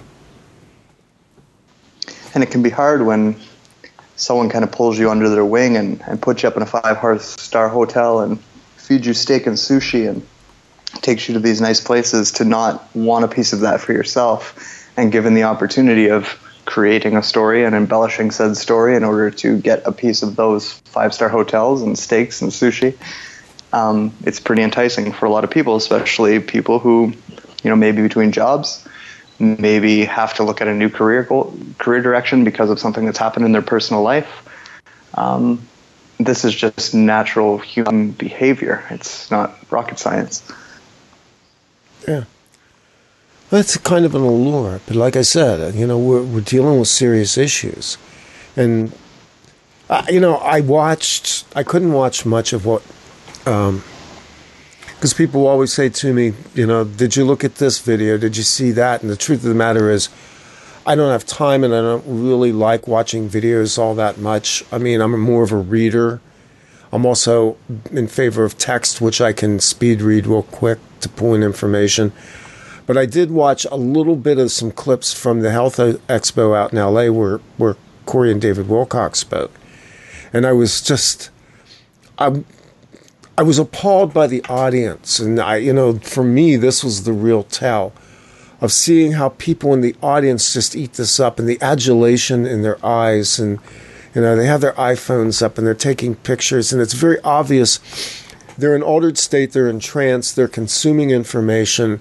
And it can be hard when someone kind of pulls you under their wing and, and puts you up in a five-star hotel and feeds you steak and sushi and takes you to these nice places, to not want a piece of that for yourself. And given the opportunity of creating a story and embellishing said story in order to get a piece of those five-star hotels and steaks and sushi, um, it's pretty enticing for a lot of people, especially people who, you know, maybe between jobs, maybe have to look at a new career goal, career direction because of something that's happened in their personal life. Um, this is just natural human behavior. It's not rocket science. Yeah. That's kind of an allure, but like I said, you know, we're, we're dealing with serious issues. And, uh, you know, I watched, I couldn't watch much of what, um, because people always say to me, you know, did you look at this video? Did you see that? And the truth of the matter is, I don't have time and I don't really like watching videos all that much. I mean, I'm more of a reader. I'm also in favor of text, which I can speed read real quick to pull in information. But I did watch a little bit of some clips from the Health Expo out in L A where, where Corey and David Wilcox spoke. And I was just, I, I was appalled by the audience. And, I, you know, for me, this was the real tell of seeing how people in the audience just eat this up and the adulation in their eyes. And, you know, they have their iPhones up and they're taking pictures. And it's very obvious they're in altered state, they're in trance, they're consuming information.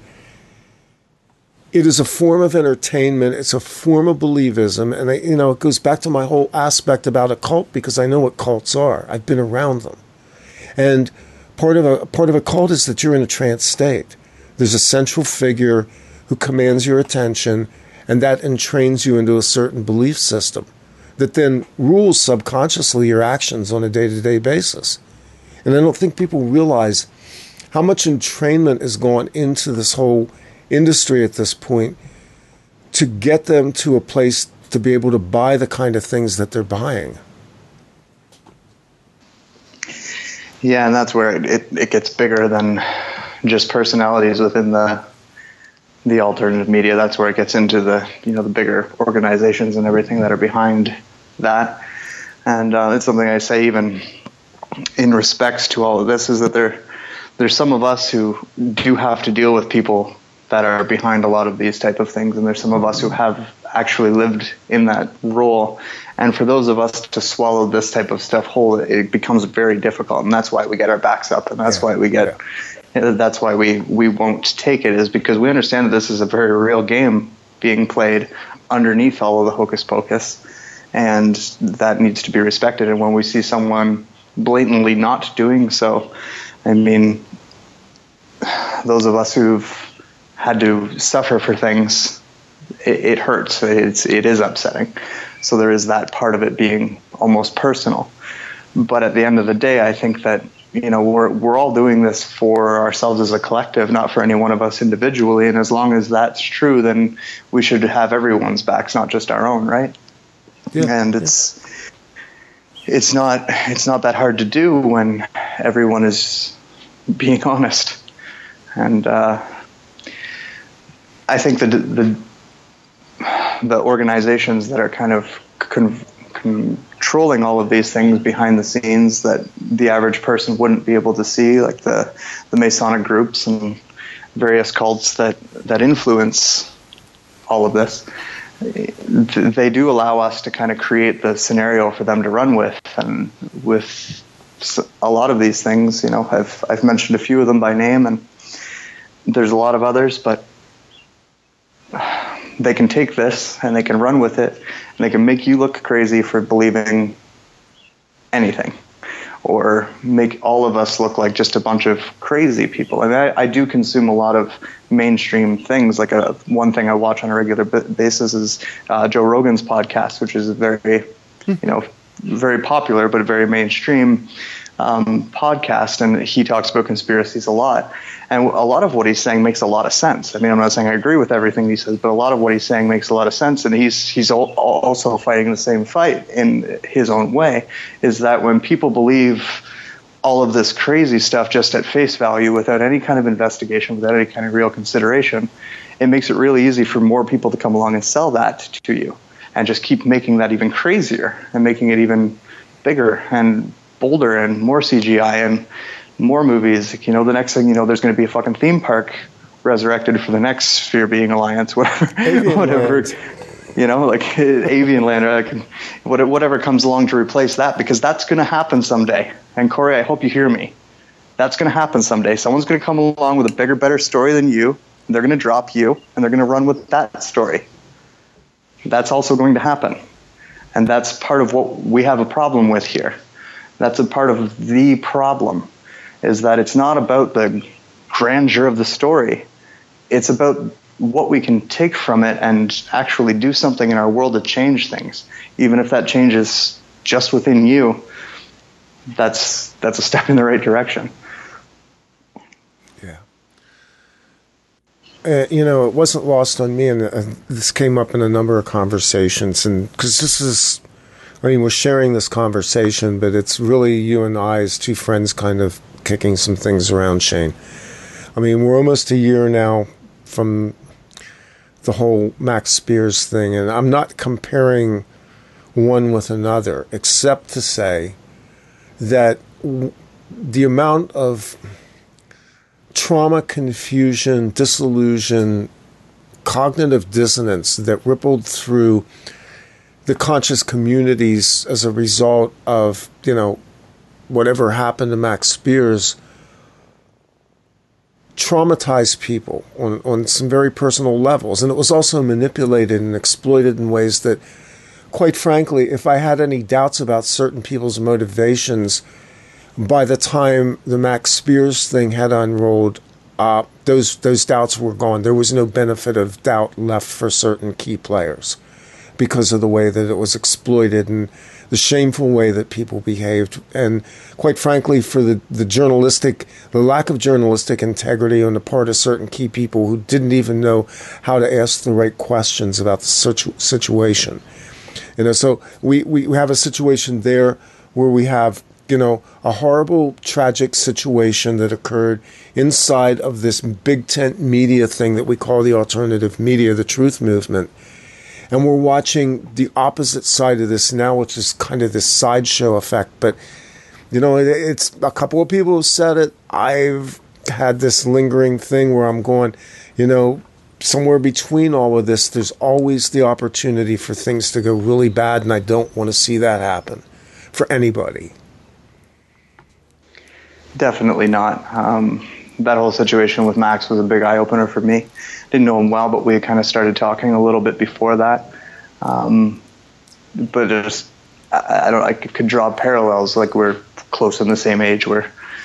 It is a form of entertainment. It's a form of believism. And, I, you know, it goes back to my whole aspect about a cult because I know what cults are. I've been around them. And part of a part of a cult is that you're in a trance state. There's a central figure who commands your attention, and that entrains you into a certain belief system that then rules subconsciously your actions on a day-to-day basis. And I don't think people realize how much entrainment has gone into this whole industry at this point to get them to a place to be able to buy the kind of things that they're buying. Yeah, and that's where it, it, it gets bigger than just personalities within the the alternative media. That's where it gets into the, you know, the bigger organizations and everything that are behind that. And uh, it's something I say even in respects to all of this, is that there there's some of us who do have to deal with people that are behind a lot of these type of things, and there's some of us who have actually lived in that role. And for those of us to swallow this type of stuff whole, it becomes very difficult, and that's why we get our backs up, and that's yeah. why we get yeah. that's why we we won't take it, is because we understand that this is a very real game being played underneath all of the hocus pocus, and that needs to be respected. And when we see someone blatantly not doing so, I mean, those of us who've had to suffer for things, it, it hurts. It's it is upsetting. So there is that part of it being almost personal. But at the end of the day, I think that, you know, we're we're all doing this for ourselves as a collective, not for any one of us individually. And as long as that's true, then we should have everyone's backs, not just our own, right? Yeah, and it's yeah. it's not it's not that hard to do when everyone is being honest. And uh, I think the the the organizations that are kind of con- controlling all of these things behind the scenes that the average person wouldn't be able to see, like the, the Masonic groups and various cults that, that influence all of this, they do allow us to kind of create the scenario for them to run with. And with a lot of these things, you know, I've I've mentioned a few of them by name, and there's a lot of others, but they can take this and they can run with it, and they can make you look crazy for believing anything, or make all of us look like just a bunch of crazy people. I mean, I, I do consume a lot of mainstream things. Like a, one thing I watch on a regular basis is uh, Joe Rogan's podcast, which is a very, you know, very popular but a very mainstream um, podcast, and he talks about conspiracies a lot. And a lot of what he's saying makes a lot of sense. I mean, I'm not saying I agree with everything he says, but a lot of what he's saying makes a lot of sense. And he's he's also fighting the same fight in his own way, is that when people believe all of this crazy stuff just at face value without any kind of investigation, without any kind of real consideration, it makes it really easy for more people to come along and sell that to you and just keep making that even crazier and making it even bigger and bolder and more C G I. And more movies. You know, the next thing you know, there's going to be a fucking theme park resurrected for the next Sphere Being Alliance, whatever, Avian whatever. Land. You know, like Avian Land, or like whatever comes along to replace that, because that's going to happen someday. And Corey, I hope you hear me. That's going to happen someday. Someone's going to come along with a bigger, better story than you. And they're going to drop you, and they're going to run with that story. That's also going to happen. And that's part of what we have a problem with here. That's a part of the problem, is that it's not about the grandeur of the story. It's about what we can take from it and actually do something in our world to change things. Even if that changes just within you, that's that's a step in the right direction. Yeah. Uh, you know, it wasn't lost on me, and uh, this came up in a number of conversations, and because this is, I mean, we're sharing this conversation, but it's really you and I as two friends kind of kicking some things around, Shane. I mean, we're almost a year now from the whole Max Spiers thing, and I'm not comparing one with another, except to say that w- the amount of trauma, confusion, disillusion, cognitive dissonance that rippled through the conscious communities as a result of, you know, whatever happened to Max Spiers traumatized people on, on some very personal levels. And it was also manipulated and exploited in ways that, quite frankly, if I had any doubts about certain people's motivations, by the time the Max Spiers thing had unrolled, uh, those those doubts were gone. There was no benefit of doubt left for certain key players because of the way that it was exploited and the shameful way that people behaved, and quite frankly, for the, the journalistic, the lack of journalistic integrity on the part of certain key people who didn't even know how to ask the right questions about the situ- situation. You know, so we, we have a situation there where we have, you know, a horrible, tragic situation that occurred inside of this big tent media thing that we call the alternative media, the truth movement. And we're watching the opposite side of this now, which is kind of this sideshow effect. But, you know, it, it's a couple of people who said it. I've had this lingering thing where I'm going, you know, somewhere between all of this, there's always the opportunity for things to go really bad, and I don't want to see that happen for anybody. Definitely not. Um, that whole situation with Max was a big eye-opener for me. Didn't know him well, but we kind of started talking a little bit before that. Um, but just, I, I don't, I could draw parallels, like we're close in the same age, where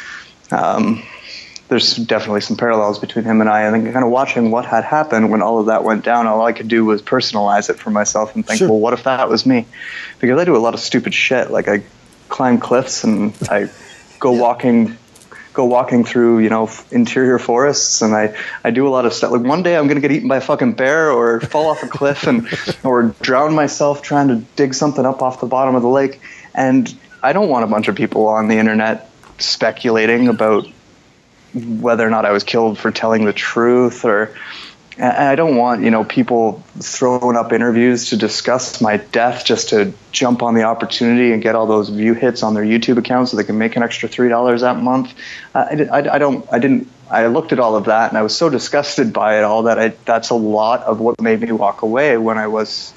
um, there's definitely some parallels between him and I. I think kind of watching what had happened when all of that went down, all I could do was personalize it for myself and think, sure, well, what if that was me? Because I do a lot of stupid shit. Like I climb cliffs and I go walking go walking through, you know, interior forests, and I, I do a lot of stuff. Like one day I'm going to get eaten by a fucking bear or fall off a cliff and or drown myself trying to dig something up off the bottom of the lake. And I don't want a bunch of people on the internet speculating about whether or not I was killed for telling the truth, or and I don't want, you know, people throwing up interviews to discuss my death just to jump on the opportunity and get all those view hits on their YouTube account so they can make an extra three dollars that month. Uh, I, I, I don't, I didn't, I looked at all of that and I was so disgusted by it all that I, that's a lot of what made me walk away when I was,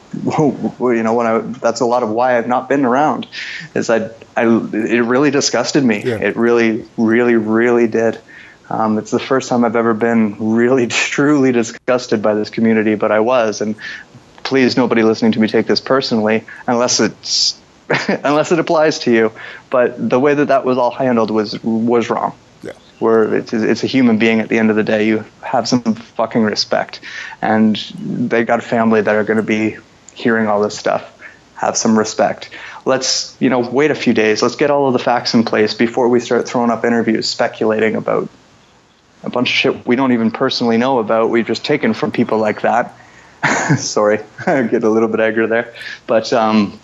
you know, when I, that's a lot of why I've not been around, is I, I, it really disgusted me. Yeah. It really, really, really did. Um, it's the first time I've ever been really, truly disgusted by this community, but I was. And please, nobody listening to me take this personally, unless it's unless it applies to you. But the way that that was all handled was was wrong. Yeah. Where it's it's a human being at the end of the day. You have some fucking respect, and they got a family that are going to be hearing all this stuff. Have some respect. Let's, you know, wait a few days. Let's get all of the facts in place before we start throwing up interviews speculating about a bunch of shit we don't even personally know about. We've just taken from people like that. Sorry, I get a little bit angry there. But, um,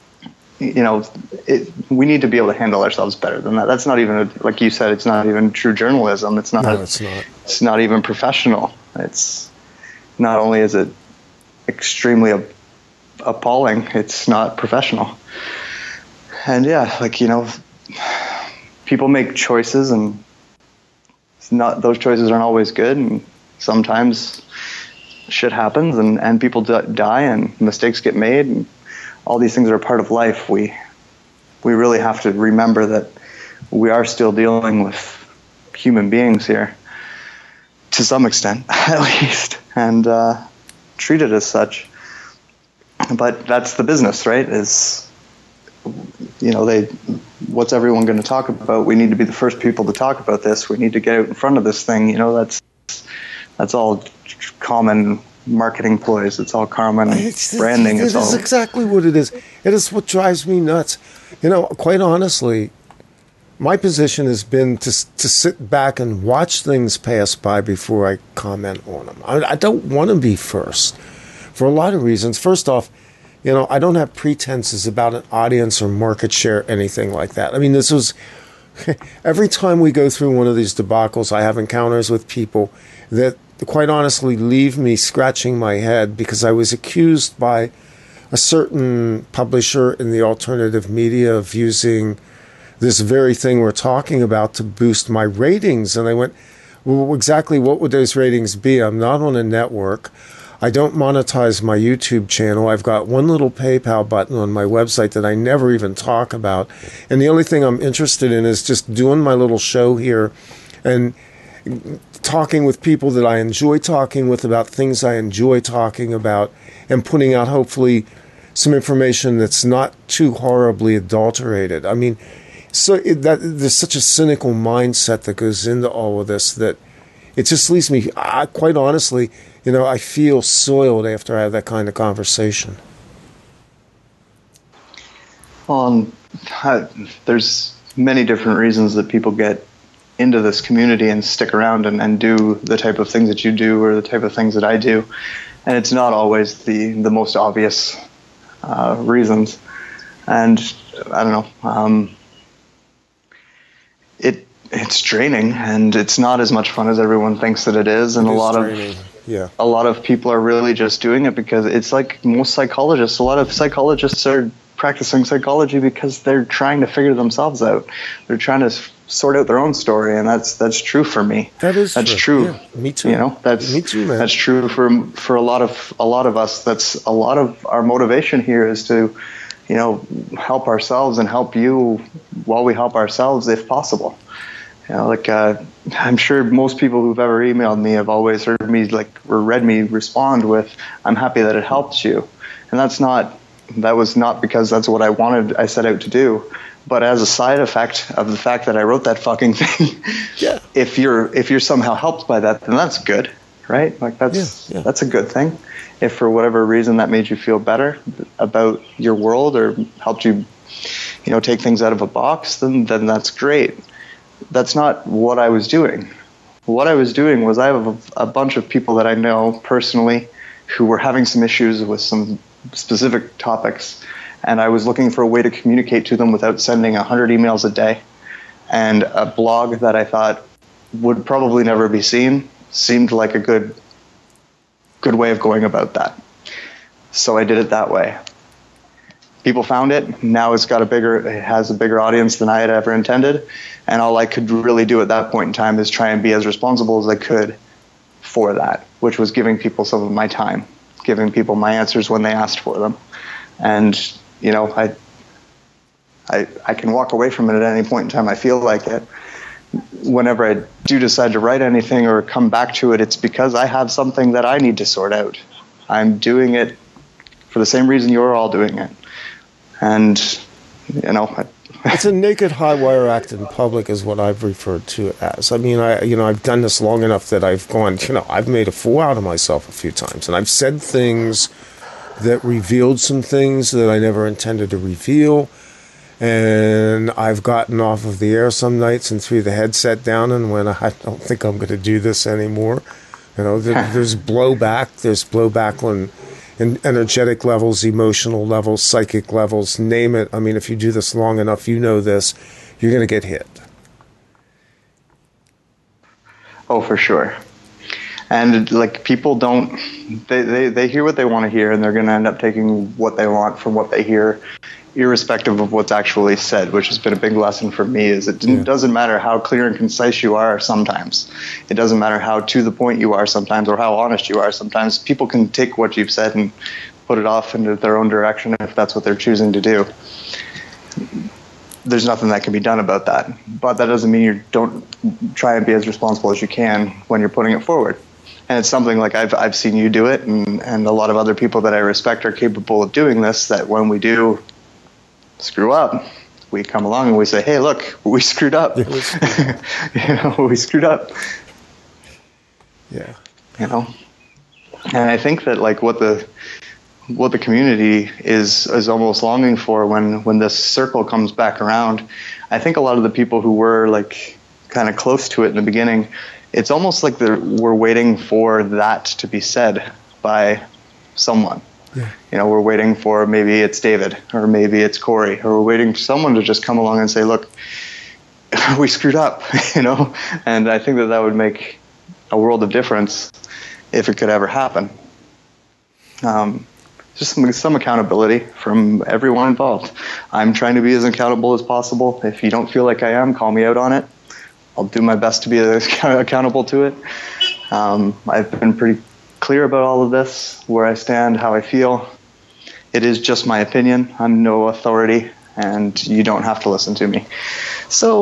you know, it, we need to be able to handle ourselves better than that. That's not even, a, like you said, it's not even true journalism. It's not. No, a, it's not. It's not even professional. It's not only is it extremely ap- appalling, it's not professional. And yeah, like, you know, people make choices, and it's not those choices aren't always good, and sometimes shit happens, and, and people die, and mistakes get made, and all these things are a part of life. We we really have to remember that we are still dealing with human beings here, to some extent, at least, and uh, treat it as such. But that's the business, right? Is, you know, they, what's everyone going to talk about? We need to be the first people to talk about this. We need to get out in front of this thing. You know, that's that's all common marketing ploys. It's all common it's, branding. It it's is all exactly what it is. It is what drives me nuts. You know, quite honestly, my position has been to to sit back and watch things pass by before I comment on them. I, I don't want to be first for a lot of reasons. First off, you know, I don't have pretenses about an audience or market share, anything like that. I mean, this was every time we go through one of these debacles, I have encounters with people that quite honestly leave me scratching my head, because I was accused by a certain publisher in the alternative media of using this very thing we're talking about to boost my ratings. And I went, well, exactly what would those ratings be? I'm not on a network. I don't monetize my YouTube channel. I've got one little PayPal button on my website that I never even talk about. And the only thing I'm interested in is just doing my little show here and talking with people that I enjoy talking with about things I enjoy talking about, and putting out hopefully some information that's not too horribly adulterated. I mean, so it, that there's such a cynical mindset that goes into all of this that it just leaves me, I, quite honestly, you know, I feel soiled after I have that kind of conversation. Well, um, there's many different reasons that people get into this community and stick around and, and do the type of things that you do, or the type of things that I do. And it's not always the, the most obvious uh, reasons. And I don't know, um, it it's draining, and it's not as much fun as everyone thinks that it is. And It a is lot draining. of Yeah. a lot of people are really just doing it because it's like most psychologists. A lot of psychologists are practicing psychology because they're trying to figure themselves out. They're trying to s- sort out their own story, and that's that's true for me. That is that's true. true. Yeah, me too. You know, that's Me too, man. That's true for for a lot of a lot of us. That's a lot of our motivation here is to, you know, help ourselves and help you while we help ourselves, if possible. You know, like uh, I'm sure most people who've ever emailed me have always heard me like or read me respond with, "I'm happy that it helps you," and that's not. That was not because that's what I wanted, I set out to do, but as a side effect of the fact that I wrote that fucking thing. Yeah. If you're if you're somehow helped by that, then that's good, right? Like that's Yeah, yeah. that's a good thing. If for whatever reason that made you feel better about your world or helped you, you know, take things out of a box, then then that's great. That's not what I was doing. What I was doing was I have a, a bunch of people that I know personally who were having some issues with some specific topics, and I was looking for a way to communicate to them without sending one hundred emails a day. And a blog that I thought would probably never be seen seemed like a good good way of going about that. So I did it that way. People found it. Now it's got a bigger, it has a bigger audience than I had ever intended. And all I could really do at that point in time is try and be as responsible as I could for that, which was giving people some of my time, giving people my answers when they asked for them. And, you know, I, I, I can walk away from it at any point in time I feel like it. Whenever I do decide to write anything or come back to it, it's because I have something that I need to sort out. I'm doing it for the same reason you're all doing it. And, you know, I, It's a naked high wire act in public is what I've referred to it as. I mean, I you know, I've done this long enough that I've gone, you know, I've made a fool out of myself a few times, and I've said things that revealed some things that I never intended to reveal. And I've gotten off of the air some nights and threw the headset down and went, I don't think I'm going to do this anymore. You know, there, there's blowback. There's blowback on in energetic levels, emotional levels, psychic levels, name it. I mean, if you do this long enough, you know this, you're going to get hit. Oh, for sure. And like people don't, they, they, they hear what they want to hear, and they're going to end up taking what they want from what they hear, irrespective of what's actually said, which has been a big lesson for me, is it Yeah. doesn't matter how clear and concise you are sometimes. It doesn't matter how to the point you are sometimes or how honest you are sometimes. People can take what you've said and put it off into their own direction if that's what they're choosing to do. There's nothing that can be done about that. But that doesn't mean you don't try and be as responsible as you can when you're putting it forward. And it's something like I've I've seen you do it, and, and a lot of other people that I respect are capable of doing this, that when we do screw up, we come along and we say, hey, look, we screwed up. Yeah, we screwed up. you know, we screwed up. Yeah. You know? And I think that like what the what the community is is almost longing for when, when this circle comes back around, I think a lot of the people who were like kind of close to it in the beginning, it's almost like they're, we're waiting for that to be said by someone. Yeah. You know, we're waiting for, maybe it's David, or maybe it's Corey, or we're waiting for someone to just come along and say, look, we screwed up, you know? And I think that that would make a world of difference if it could ever happen. Um, just some, some accountability from everyone involved. I'm trying to be as accountable as possible. If you don't feel like I am, call me out on it. I'll do my best to be as accountable to it. Um, I've been pretty clear about all of this, where I stand, how I feel. It is just my opinion. I'm no authority, and you don't have to listen to me. So,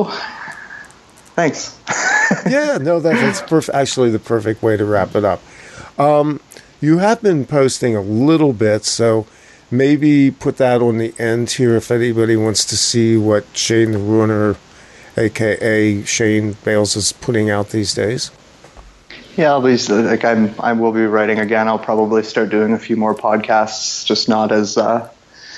thanks. Yeah, no, that, that's perf- actually the perfect way to wrap it up. Um, you have been posting a little bit, so maybe put that on the end here if anybody wants to see what Shane the Ruiner, a k a. Shane Bales, is putting out these days. Yeah, I'll be like I'm. I will be writing again. I'll probably start doing a few more podcasts, just not as. Uh,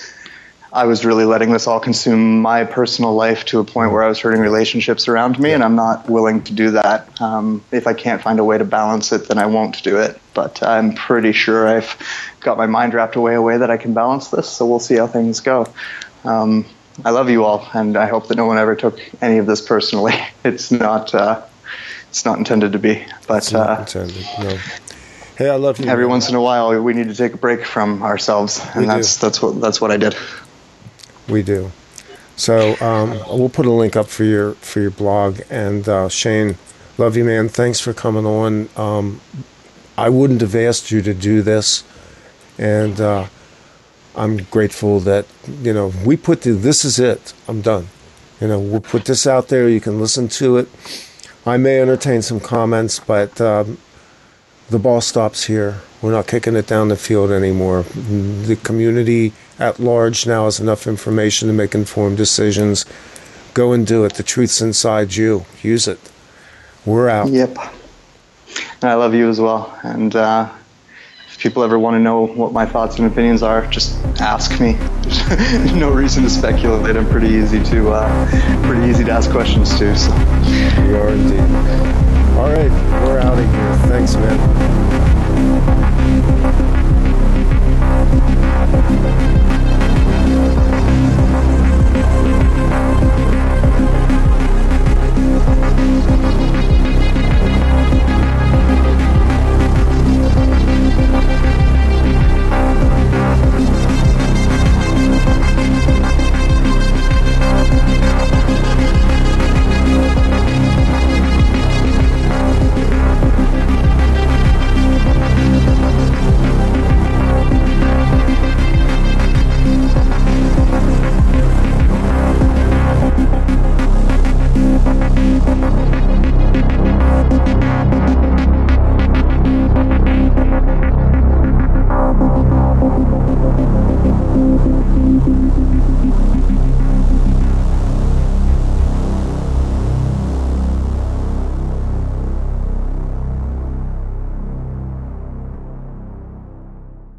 I was really letting this all consume my personal life to a point where I was hurting relationships around me, and I'm not willing to do that. Um, if I can't find a way to balance it, then I won't do it. But I'm pretty sure I've got my mind wrapped away a way that I can balance this. So we'll see how things go. Um, I love you all, and I hope that no one ever took any of this personally. It's not. Uh, It's not intended to be, but It's not uh, intended, no. Hey, I love you. every man. once in a while we need to take a break from ourselves, and We that's do. that's what that's what I did. We do. So um, we'll put a link up for your for your blog. And uh, Shane, love you, man. Thanks for coming on. Um, I wouldn't have asked you to do this, and uh, I'm grateful that you know we put the. This is it. I'm done. You know, we'll put this out there. You can listen to it. I may entertain some comments, but um, the ball stops here. We're not kicking it down the field anymore. The community at large now has enough information to make informed decisions. Go and do it. The truth's inside you. Use it. We're out. Yep. And I love you as well. And uh, if people ever want to know what my thoughts and opinions are, just ask me. There's no reason to speculate. I'm pretty easy to uh, pretty easy to ask questions to. So. We are indeed. All right, we're out of here. Thanks, man.